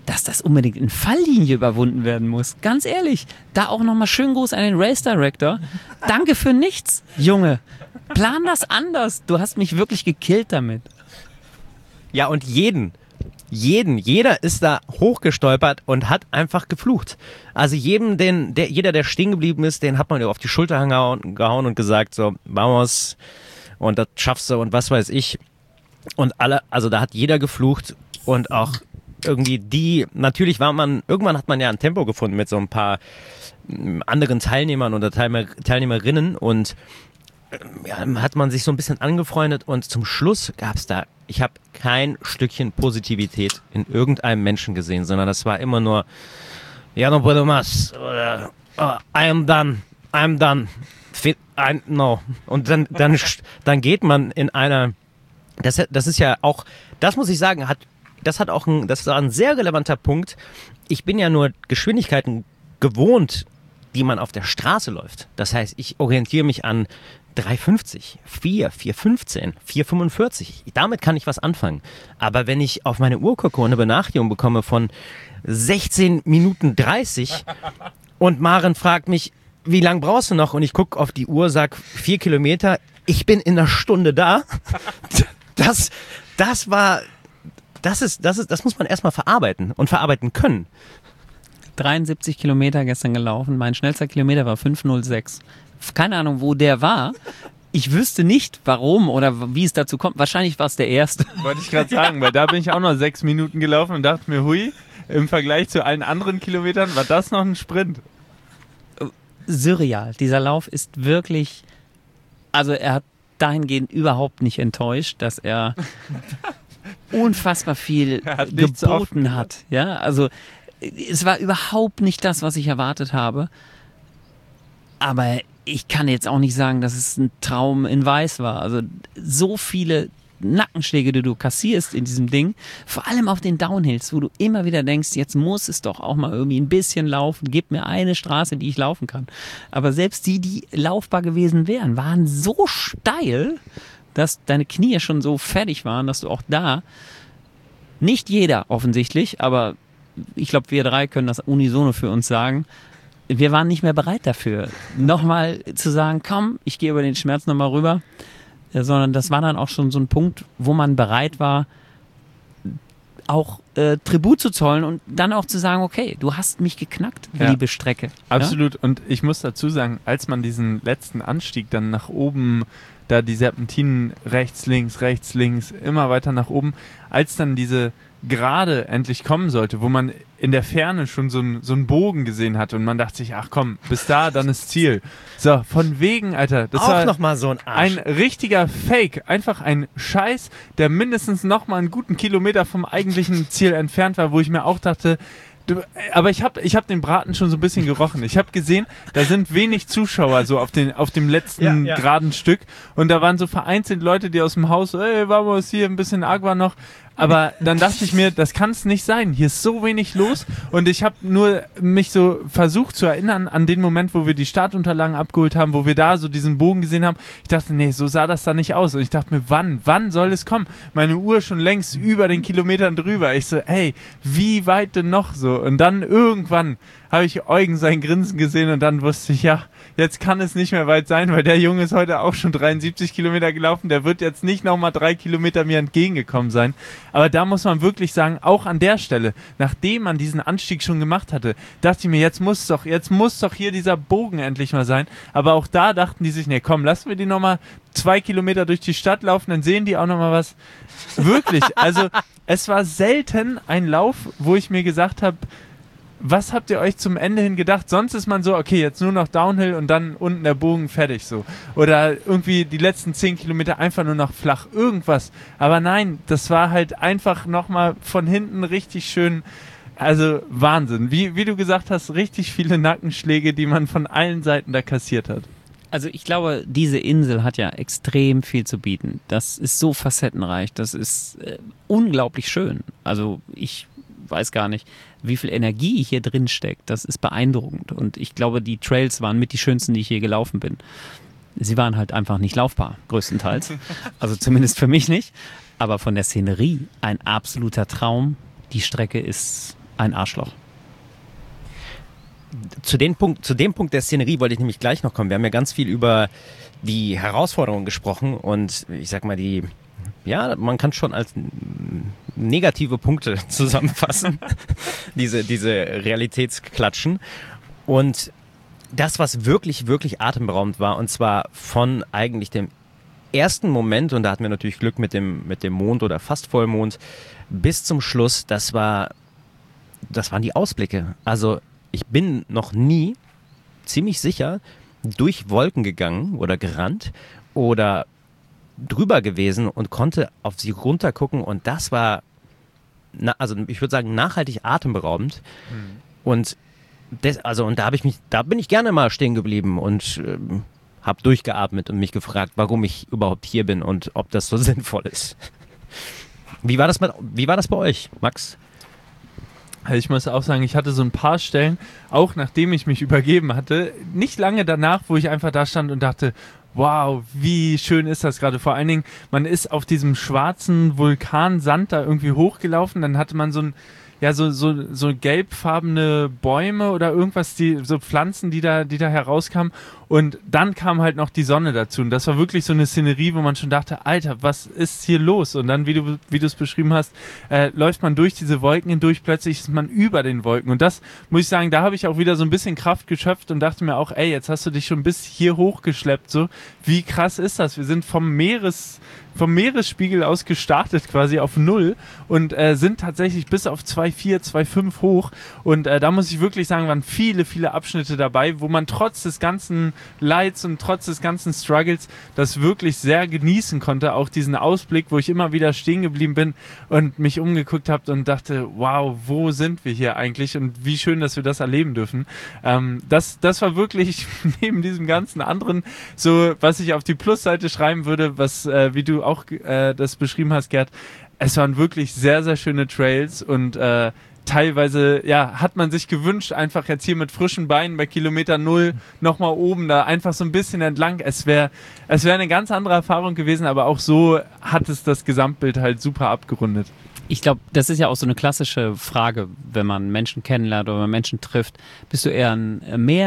B: dass das unbedingt in Falllinie überwunden werden muss. Ganz ehrlich, da auch nochmal schön Gruß an den Race Director. Danke für nichts, Junge. Plan das anders. Du hast mich wirklich gekillt damit.
A: Ja, und jeden, jeden, jeder ist da hochgestolpert und hat einfach geflucht. Also jedem, den, der, jeder, der stehen geblieben ist, den hat man auf die Schulter gehauen, gehauen und gesagt, so, vamos, und das schaffst du und was weiß ich. Und alle, also da hat jeder geflucht und auch irgendwie die, natürlich war man, irgendwann hat man ja ein Tempo gefunden mit so ein paar anderen Teilnehmern oder Teilnehmer, Teilnehmerinnen und ja, hat man sich so ein bisschen angefreundet und zum Schluss gab es da, ich habe kein Stückchen Positivität in irgendeinem Menschen gesehen, sondern das war immer nur ja, no puedo más oder oh, I am done, I am done, Fit, I, no. Und dann, dann, dann geht man in einer, das, das ist ja auch, das muss ich sagen, hat Das hat auch ein, das war ein sehr relevanter Punkt. Ich bin ja nur Geschwindigkeiten gewohnt, die man auf der Straße läuft. Das heißt, ich orientiere mich an drei fünfzig, vier, vier fünfzehn, vier fünfundvierzig. Damit kann ich was anfangen. Aber wenn ich auf meine Uhr gucke und eine Benachrichtigung bekomme von sechzehn Minuten dreißig und Maren fragt mich, wie lang brauchst du noch? Und ich gucke auf die Uhr, sag vier Kilometer, ich bin in einer Stunde da. Das, das war... Das ist, das ist, das muss man erstmal verarbeiten und verarbeiten können.
B: dreiundsiebzig Kilometer gestern gelaufen. Mein schnellster Kilometer war fünf null sechs. Keine Ahnung, wo der war. Ich wüsste nicht, warum oder wie es dazu kommt. Wahrscheinlich war es der erste.
C: Wollte ich gerade sagen, weil da bin ich auch noch sechs Minuten gelaufen und dachte mir, hui, im Vergleich zu allen anderen Kilometern war das noch ein Sprint.
B: Surreal. Dieser Lauf ist wirklich, also er hat dahingehend überhaupt nicht enttäuscht, dass er unfassbar viel
C: hat
B: geboten hat. Ja, also es war überhaupt nicht das, was ich erwartet habe. Aber ich kann jetzt auch nicht sagen, dass es ein Traum in Weiß war. Also so viele Nackenschläge, die du kassierst in diesem Ding, vor allem auf den Downhills, wo du immer wieder denkst, jetzt muss es doch auch mal irgendwie ein bisschen laufen, gib mir eine Straße, die ich laufen kann. Aber selbst die, die laufbar gewesen wären, waren so steil, dass deine Knie schon so fertig waren, dass du auch da, nicht jeder offensichtlich, aber ich glaube, wir drei können das unisono für uns sagen, wir waren nicht mehr bereit dafür, nochmal zu sagen, komm, ich gehe über den Schmerz nochmal rüber, sondern das war dann auch schon so ein Punkt, wo man bereit war, auch äh, Tribut zu zollen und dann auch zu sagen, okay, du hast mich geknackt,
C: ja,
B: liebe Strecke.
C: Absolut.
B: Ja?
C: Und ich muss dazu sagen, als man diesen letzten Anstieg dann nach oben, da die Serpentinen rechts, links, rechts, links, immer weiter nach oben, als dann diese Gerade endlich kommen sollte, wo man in der Ferne schon so einen so einen Bogen gesehen hat und man dachte sich, ach komm, bis da, dann ist Ziel. So, von wegen, Alter. Das
A: auch
C: war
A: nochmal so ein Arsch.
C: ein richtiger Fake. Einfach ein Scheiß, der mindestens nochmal einen guten Kilometer vom eigentlichen Ziel entfernt war, wo ich mir auch dachte, du, aber ich habe ich hab den Braten schon so ein bisschen gerochen. Ich habe gesehen, da sind wenig Zuschauer so auf, den, auf dem letzten
A: ja, ja.
C: geraden Stück und da waren so vereinzelt Leute, die aus dem Haus so, ey, vamos, hier ein bisschen Agua noch. Aber dann dachte ich mir, das kann es nicht sein. Hier ist so wenig los und ich habe nur mich so versucht zu erinnern an den Moment, wo wir die Startunterlagen abgeholt haben, wo wir da so diesen Bogen gesehen haben. Ich dachte, nee, so sah das da nicht aus. Und ich dachte mir, wann, wann soll es kommen? Meine Uhr schon längst über den Kilometern drüber. Ich so, hey, wie weit denn noch so? Und dann irgendwann habe ich Eugen sein Grinsen gesehen und dann wusste ich, ja, jetzt kann es nicht mehr weit sein, weil der Junge ist heute auch schon dreiundsiebzig Kilometer gelaufen, der wird jetzt nicht nochmal drei Kilometer mir entgegengekommen sein. Aber da muss man wirklich sagen, auch an der Stelle, nachdem man diesen Anstieg schon gemacht hatte, dachte ich mir, jetzt muss doch, jetzt muss doch hier dieser Bogen endlich mal sein. Aber auch da dachten die sich, nee, komm, lassen wir die nochmal zwei Kilometer durch die Stadt laufen, dann sehen die auch nochmal was. Wirklich, also es war selten ein Lauf, wo ich mir gesagt habe, was habt ihr euch zum Ende hin gedacht? Sonst ist man so, okay, jetzt nur noch Downhill und dann unten der Bogen fertig so. Oder irgendwie die letzten zehn Kilometer einfach nur noch flach, irgendwas. Aber nein, das war halt einfach nochmal von hinten richtig schön, also Wahnsinn. Wie, wie du gesagt hast, richtig viele Nackenschläge, die man von allen Seiten da kassiert hat.
B: Also ich glaube, diese Insel hat ja extrem viel zu bieten. Das ist so facettenreich, das ist äh, unglaublich schön. Also ich weiß gar nicht, wie viel Energie hier drin steckt. Das ist beeindruckend. Und ich glaube, die Trails waren mit die schönsten, die ich je gelaufen bin. Sie waren halt einfach nicht laufbar, größtenteils. Also zumindest für mich nicht. Aber von der Szenerie ein absoluter Traum. Die Strecke ist ein Arschloch.
A: Zu, den Punkt, zu dem Punkt der Szenerie wollte ich nämlich gleich noch kommen. Wir haben ja ganz viel über die Herausforderungen gesprochen und ich sag mal, die, ja, man kann schon als negative Punkte zusammenfassen, diese, diese Realitätsklatschen. Und das, was wirklich, wirklich atemberaubend war, und zwar von eigentlich dem ersten Moment, und da hatten wir natürlich Glück mit dem, mit dem Mond oder fast Vollmond, bis zum Schluss, das war, das waren die Ausblicke. Also ich bin noch nie ziemlich sicher durch Wolken gegangen oder gerannt oder drüber gewesen und konnte auf sie runtergucken und das war, na, also ich würde sagen, nachhaltig atemberaubend. Mhm. Und das, also und da habe ich mich, da bin ich gerne mal stehen geblieben und ähm, habe durchgeatmet und mich gefragt, warum ich überhaupt hier bin und ob das so sinnvoll ist. Wie war das mit, wie war das bei euch, Max?
C: Ich muss auch sagen, ich hatte so ein paar Stellen, auch nachdem ich mich übergeben hatte, nicht lange danach, wo ich einfach da stand und dachte, wow, wie schön ist das gerade. Vor allen Dingen, man ist auf diesem schwarzen Vulkansand da irgendwie hochgelaufen, dann hatte man so ein, ja, so, so, so gelbfarbene Bäume oder irgendwas, die, so Pflanzen, die da, die da herauskamen. Und dann kam halt noch die Sonne dazu. Und das war wirklich so eine Szenerie, wo man schon dachte, Alter, was ist hier los? Und dann, wie du, wie du es beschrieben hast, äh, läuft man durch diese Wolken hindurch, plötzlich ist man über den Wolken. Und das, muss ich sagen, da habe ich auch wieder so ein bisschen Kraft geschöpft und dachte mir auch, ey, jetzt hast du dich schon bis hier hochgeschleppt, so. Wie krass ist das? Wir sind vom Meeres, vom Meeresspiegel aus gestartet quasi auf Null und äh, sind tatsächlich bis auf zwei Komma vier, zwei Komma fünf hoch. Und äh, da muss ich wirklich sagen, waren viele, viele Abschnitte dabei, wo man trotz des ganzen Leids und trotz des ganzen Struggles das wirklich sehr genießen konnte. Auch diesen Ausblick, wo ich immer wieder stehen geblieben bin und mich umgeguckt habe und dachte, wow, wo sind wir hier eigentlich und wie schön, dass wir das erleben dürfen. Ähm, das, das war wirklich neben diesem ganzen anderen, so was ich auf die Plusseite schreiben würde, was, äh, wie du auch äh, das beschrieben hast, Gerd, es waren wirklich sehr, sehr schöne Trails und äh, teilweise, ja, hat man sich gewünscht, einfach jetzt hier mit frischen Beinen bei Kilometer Null nochmal oben da einfach so ein bisschen entlang. Es wäre es wäre eine ganz andere Erfahrung gewesen, aber auch so hat es das Gesamtbild halt super abgerundet.
B: Ich glaube, das ist ja auch so eine klassische Frage, wenn man Menschen kennenlernt oder wenn man Menschen trifft. Bist du eher ein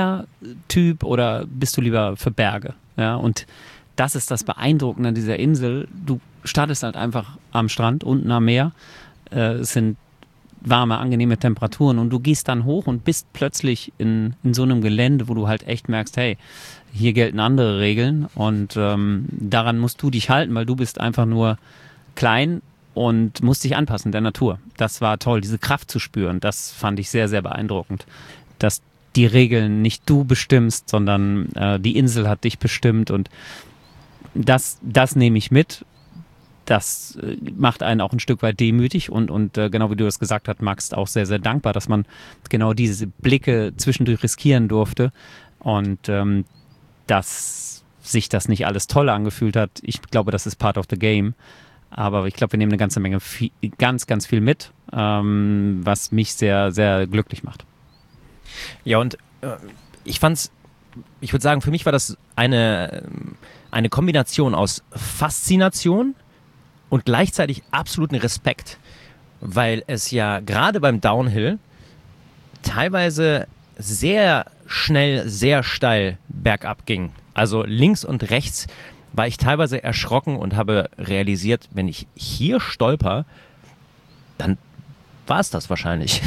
B: Meertyp oder bist du lieber für Berge? Ja, und das ist das Beeindruckende an dieser Insel. Du startest halt einfach am Strand, unten am Meer. Äh, es sind warme, angenehme Temperaturen und du gehst dann hoch und bist plötzlich in, in so einem Gelände, wo du halt echt merkst, hey, hier gelten andere Regeln und ähm, daran musst du dich halten, weil du bist einfach nur klein und musst dich anpassen der Natur. Das war toll, diese Kraft zu spüren, das fand ich sehr, sehr beeindruckend. Dass die Regeln nicht du bestimmst, sondern äh, die Insel hat dich bestimmt und das, das nehme ich mit. Das äh, macht einen auch ein Stück weit demütig und, und äh, genau wie du das gesagt hast, Max, auch sehr, sehr dankbar, dass man genau diese Blicke zwischendurch riskieren durfte und ähm, dass sich das nicht alles toll angefühlt hat. Ich glaube, das ist part of the game. Aber ich glaube, wir nehmen eine ganze Menge, viel, ganz, ganz viel mit, ähm, was mich sehr, sehr glücklich macht.
A: Ja, und äh, ich fand's, ich würde sagen, für mich war das eine, eine Kombination aus Faszination und gleichzeitig absoluten Respekt, weil es ja gerade beim Downhill teilweise sehr schnell, sehr steil bergab ging. Also links und rechts war ich teilweise erschrocken und habe realisiert, wenn ich hier stolper, dann war es das wahrscheinlich.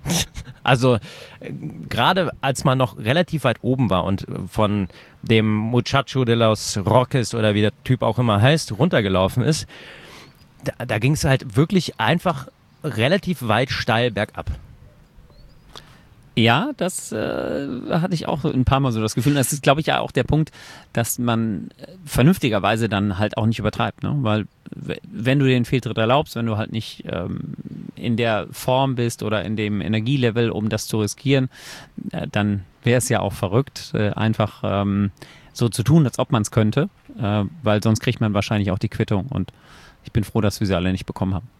A: Also äh, gerade als man noch relativ weit oben war und von dem Muchacho de los Roques oder wie der Typ auch immer heißt, runtergelaufen ist, da, da ging es halt wirklich einfach relativ weit steil bergab.
B: Ja, das äh, hatte ich auch ein paar Mal so das Gefühl. Und das ist, glaube ich, ja auch der Punkt, dass man vernünftigerweise dann halt auch nicht übertreibt. Ne? Weil w- wenn du den Fehltritt erlaubst, wenn du halt nicht ähm, in der Form bist oder in dem Energielevel, um das zu riskieren, äh, dann wäre es ja auch verrückt, äh, einfach ähm, so zu tun, als ob man es könnte. Äh, weil sonst kriegt man wahrscheinlich auch die Quittung. Und ich bin froh, dass wir sie alle nicht bekommen haben.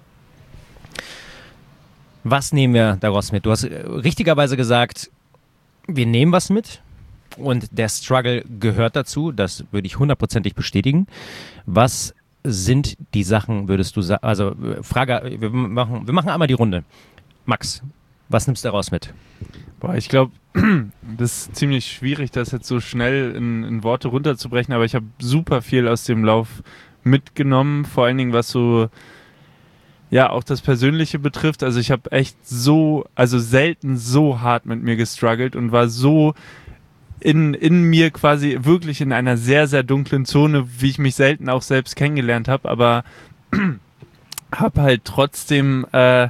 A: Was nehmen wir daraus mit? Du hast richtigerweise gesagt, wir nehmen was mit und der Struggle gehört dazu. Das würde ich hundertprozentig bestätigen. Was sind die Sachen, würdest du sagen, also Frage, wir machen, wir machen einmal die Runde. Max, was nimmst du daraus mit?
C: Boah, ich glaube, das ist ziemlich schwierig, das jetzt so schnell in, in Worte runterzubrechen, aber ich habe super viel aus dem Lauf mitgenommen, vor allen Dingen was so, ja, auch das Persönliche betrifft. Also ich habe echt so, also selten so hart mit mir gestruggelt und war so in, in mir quasi wirklich in einer sehr, sehr dunklen Zone, wie ich mich selten auch selbst kennengelernt habe, aber habe halt trotzdem, äh,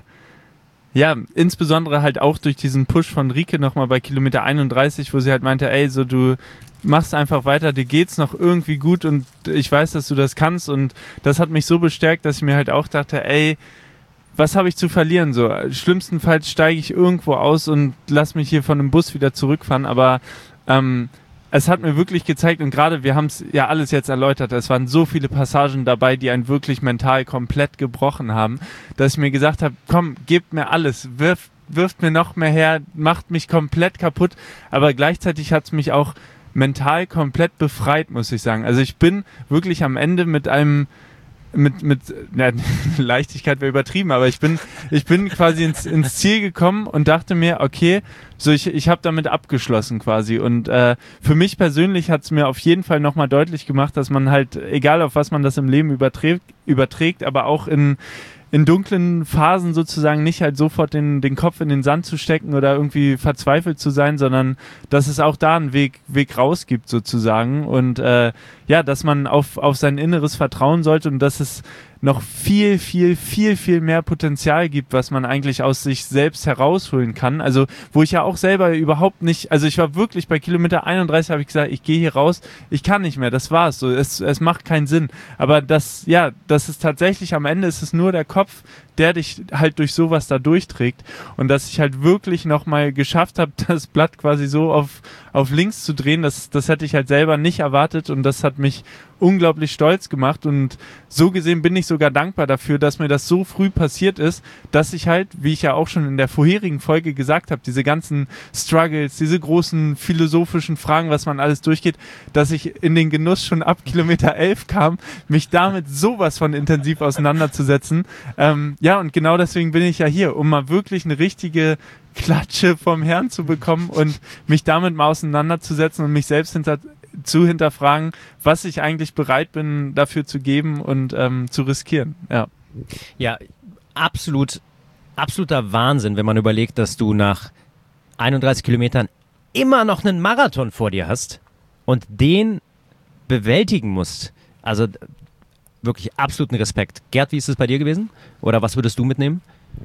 C: ja, insbesondere halt auch durch diesen Push von Rike nochmal bei Kilometer einunddreißig, wo sie halt meinte, ey, so du machst einfach weiter, dir geht's noch irgendwie gut und ich weiß, dass du das kannst und das hat mich so bestärkt, dass ich mir halt auch dachte, ey, was habe ich zu verlieren? So, schlimmstenfalls steige ich irgendwo aus und lass mich hier von einem Bus wieder zurückfahren, aber ähm, es hat mir wirklich gezeigt und gerade, wir haben es ja alles jetzt erläutert, es waren so viele Passagen dabei, die einen wirklich mental komplett gebrochen haben, dass ich mir gesagt habe, komm, gebt mir alles, wirft, wirft mir noch mehr her, macht mich komplett kaputt, aber gleichzeitig hat es mich auch mental komplett befreit, muss ich sagen. Also ich bin wirklich am Ende mit einem mit, mit, na, Leichtigkeit wäre übertrieben, aber ich bin, ich bin quasi ins, ins Ziel gekommen und dachte mir, okay, so ich, ich habe damit abgeschlossen quasi und äh, für mich persönlich hat es mir auf jeden Fall nochmal deutlich gemacht, dass man halt, egal auf was man das im Leben überträgt, überträgt, aber auch in in dunklen Phasen sozusagen nicht halt sofort den, den Kopf in den Sand zu stecken oder irgendwie verzweifelt zu sein, sondern dass es auch da einen Weg, Weg raus gibt sozusagen und äh, ja, dass man auf, auf sein Inneres vertrauen sollte und dass es noch viel, viel, viel, viel mehr Potenzial gibt, was man eigentlich aus sich selbst herausholen kann. Also, wo ich ja auch selber überhaupt nicht, also ich war wirklich bei Kilometer einunddreißig, habe ich gesagt, ich gehe hier raus, ich kann nicht mehr, das war's so, es, es macht keinen Sinn. Aber das, ja, das ist tatsächlich, am Ende ist es nur der Kopf, der dich halt durch sowas da durchträgt und dass ich halt wirklich nochmal geschafft habe, das Blatt quasi so auf, auf links zu drehen, das, das hätte ich halt selber nicht erwartet und das hat mich unglaublich stolz gemacht und so gesehen bin ich sogar dankbar dafür, dass mir das so früh passiert ist, dass ich halt, wie ich ja auch schon in der vorherigen Folge gesagt habe, diese ganzen Struggles, diese großen philosophischen Fragen, was man alles durchgeht, dass ich in den Genuss schon ab Kilometer elf kam, mich damit sowas von intensiv auseinanderzusetzen. Ähm, ja, und genau deswegen bin ich ja hier, um mal wirklich eine richtige Klatsche vom Herrn zu bekommen und mich damit mal auseinanderzusetzen und mich selbst hinter zu hinterfragen, was ich eigentlich bereit bin, dafür zu geben und ähm, zu riskieren. Ja,
A: ja, absolut, absoluter Wahnsinn, wenn man überlegt, dass du nach einunddreißig Kilometern immer noch einen Marathon vor dir hast und den bewältigen musst. Also wirklich absoluten Respekt. Gerd, wie ist es bei dir gewesen? Oder was würdest du mitnehmen?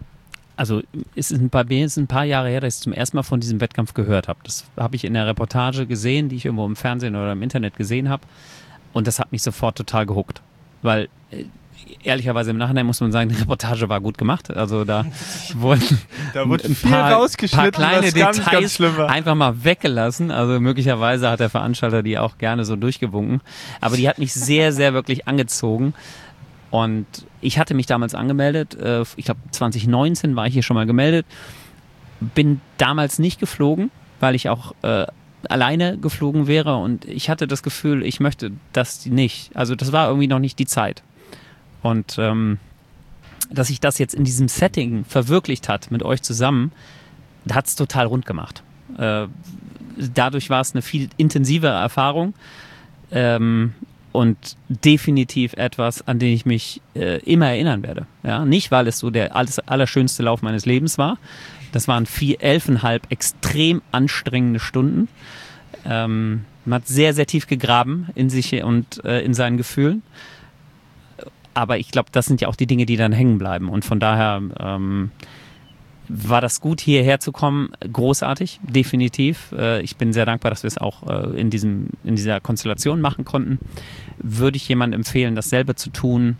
B: Also es ist ein paar, es ist ein paar Jahre her, dass ich zum ersten Mal von diesem Wettkampf gehört habe. Das habe ich in der Reportage gesehen, die ich irgendwo im Fernsehen oder im Internet gesehen habe. Und das hat mich sofort total gehuckt. Weil äh, ehrlicherweise im Nachhinein muss man sagen, die Reportage war gut gemacht. Also da wurden
C: da wurde
B: ein
C: viel
B: paar,
C: rausgeschnitten,
B: paar kleine
C: was ganz,
B: Details
C: ganz schlimm war.
B: einfach mal weggelassen. Also möglicherweise hat der Veranstalter die auch gerne so durchgewunken. Aber die hat mich sehr, sehr wirklich angezogen. Und ich hatte mich damals angemeldet, ich glaube zwanzig neunzehn war ich hier schon mal gemeldet, bin damals nicht geflogen, weil ich auch äh, alleine geflogen wäre und ich hatte das Gefühl, ich möchte das nicht. Also das war irgendwie noch nicht die Zeit. Und ähm, dass sich das jetzt in diesem Setting verwirklicht hat mit euch zusammen, hat es total rund gemacht. Äh, dadurch war es eine viel intensivere Erfahrung. Ähm, Und definitiv etwas, an den ich mich äh, immer erinnern werde. Ja? Nicht, weil es so der alles, allerschönste Lauf meines Lebens war. Das waren vier, elfeinhalb extrem anstrengende Stunden. Ähm, man hat sehr, sehr tief gegraben in sich und äh, in seinen Gefühlen. Aber ich glaube, das sind ja auch die Dinge, die dann hängen bleiben. Und von daher ähm, war das gut, hierher zu kommen. Großartig, definitiv. Ich bin sehr dankbar, dass wir es auch in, diesem, in dieser Konstellation machen konnten. Würde ich jemandem empfehlen, dasselbe zu tun?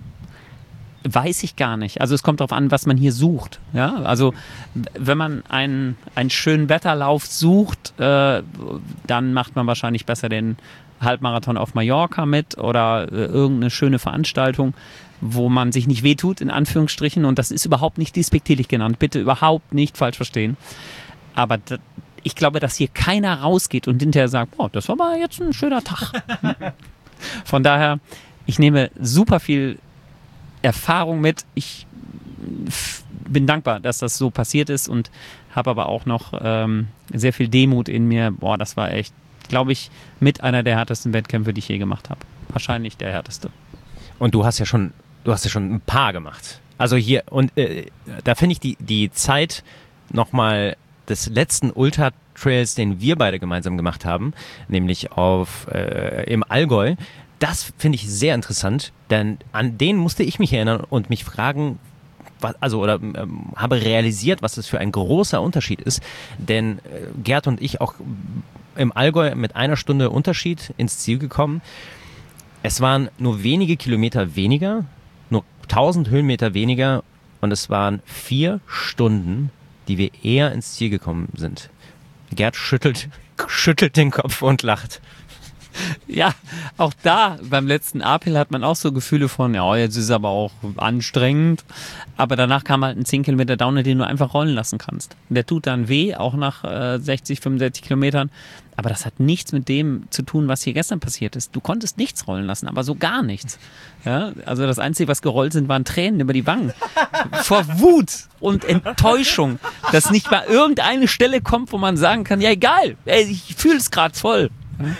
B: Weiß ich gar nicht. Also es kommt darauf an, was man hier sucht. Ja? Also wenn man einen, einen schönen Wetterlauf sucht, äh, dann macht man wahrscheinlich besser den Halbmarathon auf Mallorca mit oder äh, irgendeine schöne Veranstaltung, wo man sich nicht wehtut, in Anführungsstrichen. Und das ist überhaupt nicht despektierlich genannt. Bitte überhaupt nicht falsch verstehen. Aber da, ich glaube, dass hier keiner rausgeht und hinterher sagt, boah, das war aber jetzt ein schöner Tag. Von daher, ich nehme super viel Erfahrung mit. Ich f- bin dankbar, dass das so passiert ist und habe aber auch noch ähm, sehr viel Demut in mir. Boah, das war echt, glaube ich, mit einer der härtesten Wettkämpfe, die ich je gemacht habe. Wahrscheinlich der härteste.
A: Und du hast ja schon, du hast ja schon ein paar gemacht. Also hier, und äh, da finde ich die, die Zeit nochmal des letzten Ultra-Trails, den wir beide gemeinsam gemacht haben, nämlich auf äh, im Allgäu, das finde ich sehr interessant, denn an den musste ich mich erinnern und mich fragen, was, also oder ähm, habe realisiert, was das für ein großer Unterschied ist, denn äh, Gerd und ich auch im Allgäu mit einer Stunde Unterschied ins Ziel gekommen. Es waren nur wenige Kilometer weniger, nur tausend Höhenmeter weniger und es waren vier Stunden, die wir eher ins Ziel gekommen sind. Gerd schüttelt, schüttelt den Kopf und lacht.
B: Ja, auch da beim letzten Uphill hat man auch so Gefühle von, ja, jetzt ist es aber auch anstrengend. Aber danach kam halt ein zehn Kilometer Downhill, den du einfach rollen lassen kannst. Der tut dann weh, auch nach äh, sechzig, fünfundsechzig Kilometern. Aber das hat nichts mit dem zu tun, was hier gestern passiert ist. Du konntest nichts rollen lassen, aber so gar nichts. Ja, also das Einzige, was gerollt sind, waren Tränen über die Wangen. Vor Wut und Enttäuschung, dass nicht mal irgendeine Stelle kommt, wo man sagen kann, ja egal, ey, ich fühle es gerade voll.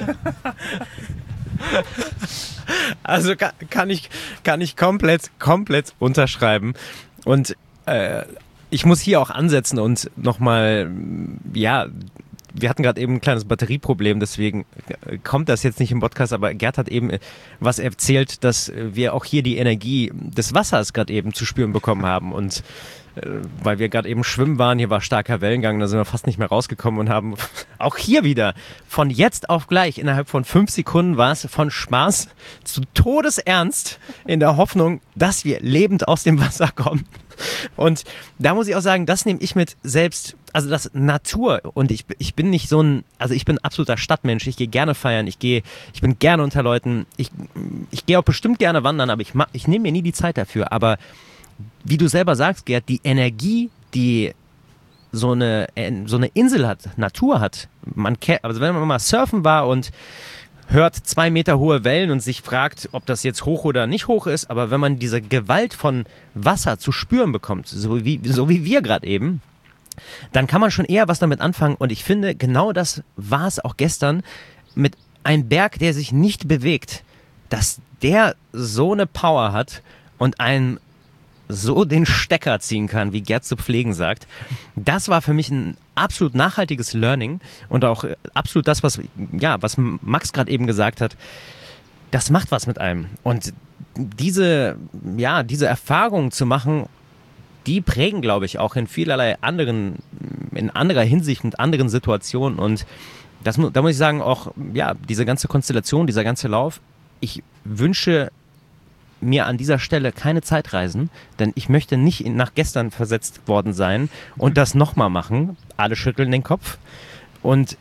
A: Also kann, kann ich kann ich komplett komplett unterschreiben und äh, ich muss hier auch ansetzen und nochmal, ja, wir hatten gerade eben ein kleines Batterieproblem, deswegen kommt das jetzt nicht im Podcast, aber Gerd hat eben was erzählt, dass wir auch hier die Energie des Wassers gerade eben zu spüren bekommen haben und weil wir gerade eben schwimmen waren, hier war starker Wellengang, da sind wir fast nicht mehr rausgekommen und haben auch hier wieder von jetzt auf gleich, innerhalb von fünf Sekunden war es von Spaß zu Todesernst in der Hoffnung, dass wir lebend aus dem Wasser kommen. Und da muss ich auch sagen, das nehme ich mit selbst, also das Natur und ich, ich bin nicht so ein, also ich bin absoluter Stadtmensch, ich gehe gerne feiern, ich gehe, ich bin gerne unter Leuten, ich, ich gehe auch bestimmt gerne wandern, aber ich, ich nehme mir nie die Zeit dafür, aber wie du selber sagst, Gerd, die Energie, die so eine, so eine Insel hat, Natur hat, man kennt, also wenn man mal surfen war und hört zwei Meter hohe Wellen und sich fragt, ob das jetzt hoch oder nicht hoch ist, aber wenn man diese Gewalt von Wasser zu spüren bekommt, so wie, so wie wir gerade eben, dann kann man schon eher was damit anfangen und ich finde, genau das war es auch gestern mit einem Berg, der sich nicht bewegt, dass der so eine Power hat und einen so den Stecker ziehen kann, wie Gerd zu pflegen sagt. Das war für mich ein absolut nachhaltiges Learning und auch absolut das, was, ja, was Max gerade eben gesagt hat. Das macht was mit einem. Und diese, ja, diese Erfahrungen zu machen, die prägen, glaube ich, auch in vielerlei anderen, in anderer Hinsicht und anderen Situationen. Und das, da muss ich sagen, auch, ja, diese ganze Konstellation, dieser ganze Lauf, ich wünsche mir an dieser Stelle keine Zeitreisen, denn ich möchte nicht nach gestern versetzt worden sein und das nochmal machen. Alle schütteln den Kopf und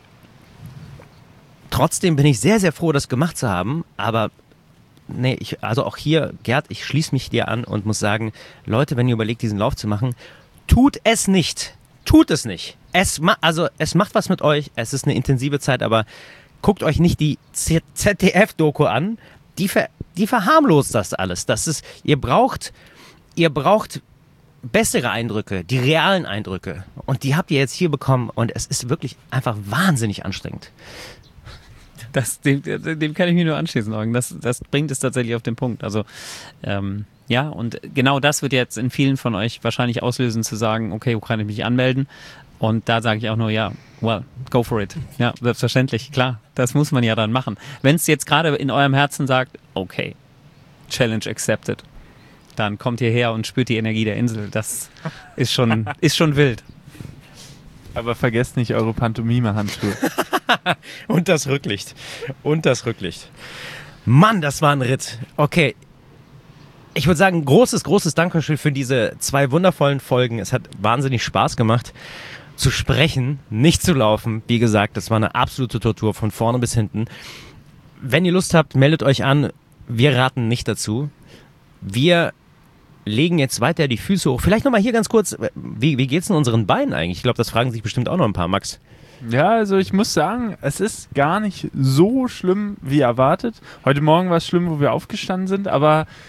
A: trotzdem bin ich sehr, sehr froh, das gemacht zu haben, aber nee, ich, also auch hier, Gerd, ich schließe mich dir an und muss sagen, Leute, wenn ihr überlegt, diesen Lauf zu machen, tut es nicht. Tut es nicht. Es, ma- also, es macht was mit euch, es ist eine intensive Zeit, aber guckt euch nicht die Z D F-Doku an, die, ver, die verharmlost das alles. Das ist, ihr braucht, ihr braucht bessere Eindrücke, die realen Eindrücke. Und die habt ihr jetzt hier bekommen und es ist wirklich einfach wahnsinnig anstrengend.
B: Das, dem, dem kann ich mich nur anschließen, Eugen. Das, das bringt es tatsächlich auf den Punkt. Also, ähm, ja, und genau das wird jetzt in vielen von euch wahrscheinlich auslösen, zu sagen, okay, wo kann ich mich anmelden? Und da sage ich auch nur, ja, well, go for it. Ja, selbstverständlich, klar, das muss man ja dann machen. Wenn es jetzt gerade in eurem Herzen sagt, okay, Challenge accepted, dann kommt ihr her und spürt die Energie der Insel. Das ist schon, ist schon wild.
C: Aber vergesst nicht eure Pantomime-Handschuhe.
A: Und das Rücklicht. Und das Rücklicht. Mann, das war ein Ritt. Okay. Ich würde sagen, großes, großes Dankeschön für diese zwei wundervollen Folgen. Es hat wahnsinnig Spaß gemacht, zu sprechen, nicht zu laufen. Wie gesagt, das war eine absolute Tortur von vorne bis hinten. Wenn ihr Lust habt, meldet euch an. Wir raten nicht dazu. Wir legen jetzt weiter die Füße hoch. Vielleicht nochmal hier ganz kurz, wie, wie geht's denn unseren Beinen eigentlich? Ich glaube, das fragen sich bestimmt auch noch ein paar, Max.
C: Ja, also ich muss sagen, es ist gar nicht so schlimm wie erwartet. Heute Morgen war es schlimm, wo wir aufgestanden sind, aber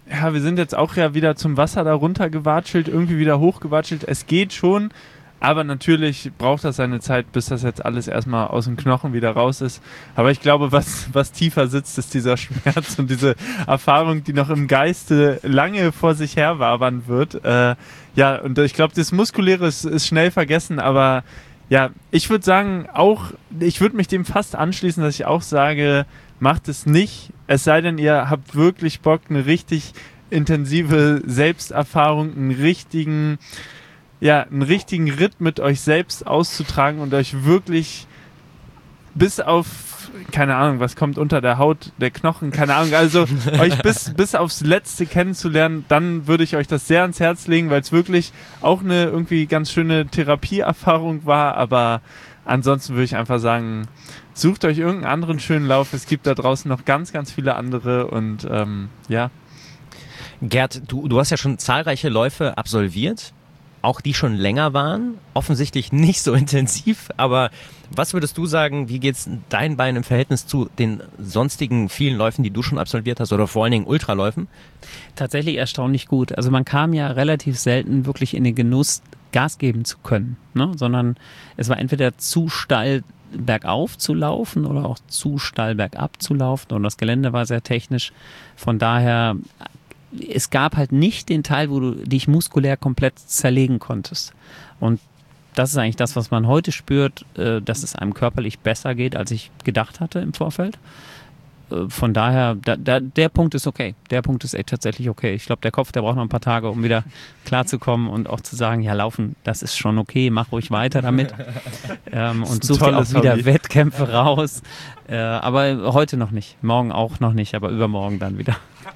C: ja, wir sind jetzt auch ja wieder zum Wasser da runtergewatschelt, irgendwie wieder hochgewatschelt. Es geht schon, aber natürlich braucht das seine Zeit, bis das jetzt alles erstmal aus dem Knochen wieder raus ist. Aber ich glaube, was, was tiefer sitzt, ist dieser Schmerz und diese Erfahrung, die noch im Geiste lange vor sich her wabern wird. Äh, ja, und ich glaube, das Muskuläre ist, ist schnell vergessen, aber ja, ich würde sagen, auch, ich würde mich dem fast anschließen, dass ich auch sage, macht es nicht, es sei denn, ihr habt wirklich Bock, eine richtig intensive Selbsterfahrung, einen richtigen, ja, einen richtigen Ritt mit euch selbst auszutragen und euch wirklich bis auf, keine Ahnung, was kommt unter der Haut, der Knochen, keine Ahnung, also euch bis, bis aufs Letzte kennenzulernen, dann würde ich euch das sehr ans Herz legen, weil es wirklich auch eine irgendwie ganz schöne Therapieerfahrung war, aber ansonsten würde ich einfach sagen, sucht euch irgendeinen anderen schönen Lauf, es gibt da draußen noch ganz, ganz viele andere und ähm, ja.
A: Gerd, du, du hast ja schon zahlreiche Läufe absolviert, auch die schon länger waren, offensichtlich nicht so intensiv, aber was würdest du sagen, wie geht's deinen Beinen im Verhältnis zu den sonstigen vielen Läufen, die du schon absolviert hast oder vor allen Dingen Ultraläufen?
B: Tatsächlich erstaunlich gut. Also man kam ja relativ selten wirklich in den Genuss, Gas geben zu können, ne? Sondern es war entweder zu steil bergauf zu laufen oder auch zu steil bergab zu laufen und das Gelände war sehr technisch. Von daher, es gab halt nicht den Teil, wo du dich muskulär komplett zerlegen konntest. Und das ist eigentlich das, was man heute spürt, äh, dass es einem körperlich besser geht, als ich gedacht hatte im Vorfeld. Äh, von daher, da, da, der Punkt ist okay. Der Punkt ist echt tatsächlich okay. Ich glaube, der Kopf, der braucht noch ein paar Tage, um wieder klarzukommen und auch zu sagen, ja, laufen, das ist schon okay, mach ruhig weiter damit. ähm, und such dir auch wieder Hobby. Wettkämpfe raus. Äh, aber heute noch nicht. Morgen auch noch nicht, aber übermorgen dann wieder.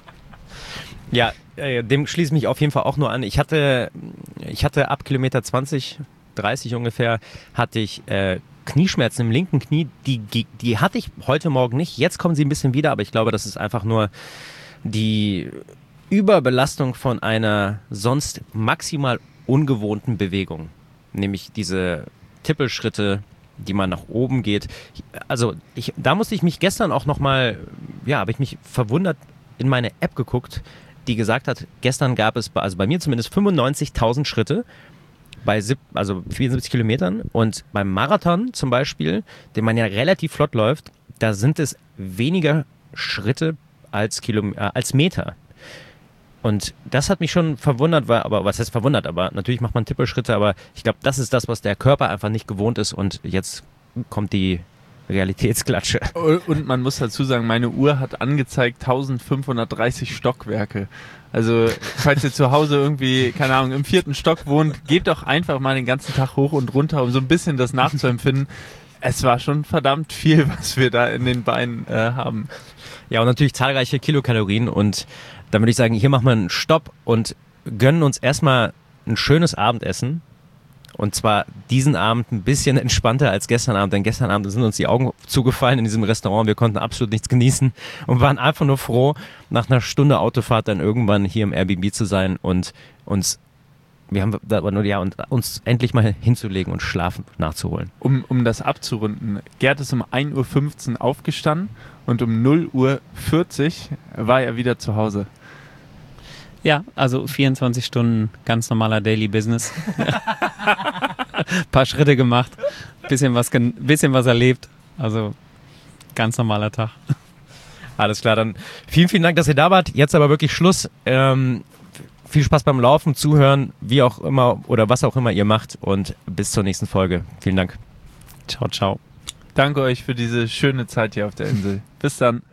A: Ja, äh, dem schließe ich mich auf jeden Fall auch nur an. Ich hatte, ich hatte ab Kilometer zwanzig, dreißig ungefähr, hatte ich äh, Knieschmerzen im linken Knie. Die, die hatte ich heute Morgen nicht. Jetzt kommen sie ein bisschen wieder, aber ich glaube, das ist einfach nur die Überbelastung von einer sonst maximal ungewohnten Bewegung. Nämlich diese Tippelschritte, die man nach oben geht. Also ich, da musste ich mich gestern auch nochmal, ja, habe ich mich verwundert in meine App geguckt, die gesagt hat, gestern gab es, also bei mir zumindest fünfundneunzigtausend Schritte bei sieb, also vierundsiebzig Kilometern und beim Marathon zum Beispiel, den man ja relativ flott läuft, da sind es weniger Schritte als, Kilom- äh, als Meter. Und das hat mich schon verwundert, weil, aber was heißt verwundert, aber natürlich macht man Tippelschritte, aber ich glaube, das ist das, was der Körper einfach nicht gewohnt ist und jetzt kommt die Realitätsklatsche.
C: Und man muss dazu sagen, meine Uhr hat angezeigt eintausendfünfhundertdreißig Stockwerke. Also falls ihr zu Hause irgendwie, keine Ahnung, im vierten Stock wohnt, geht doch einfach mal den ganzen Tag hoch und runter, um so ein bisschen das nachzuempfinden. Es war schon verdammt viel, was wir da in den Beinen äh, haben.
A: Ja, und natürlich zahlreiche Kilokalorien und dann würde ich sagen, hier machen wir einen Stopp und gönnen uns erstmal ein schönes Abendessen. Und zwar diesen Abend ein bisschen entspannter als gestern Abend, denn gestern Abend sind uns die Augen zugefallen in diesem Restaurant. Wir konnten absolut nichts genießen und waren einfach nur froh, nach einer Stunde Autofahrt dann irgendwann hier im Airbnb zu sein und uns, wir haben aber nur, ja, und uns endlich mal hinzulegen und Schlafen nachzuholen.
C: Um, um das abzurunden, Gerd ist um ein Uhr fünfzehn aufgestanden und um null Uhr vierzig war er wieder zu Hause.
B: Ja, also vierundzwanzig Stunden ganz normaler Daily Business. Paar Schritte gemacht, bisschen was, gen- bisschen was erlebt. Also ganz normaler Tag.
A: Alles klar, dann vielen, vielen Dank, dass ihr da wart. Jetzt aber wirklich Schluss. Ähm, viel Spaß beim Laufen, Zuhören, wie auch immer oder was auch immer ihr macht und bis zur nächsten Folge. Vielen Dank.
B: Ciao, ciao.
C: Danke euch für diese schöne Zeit hier auf der Insel. Bis dann.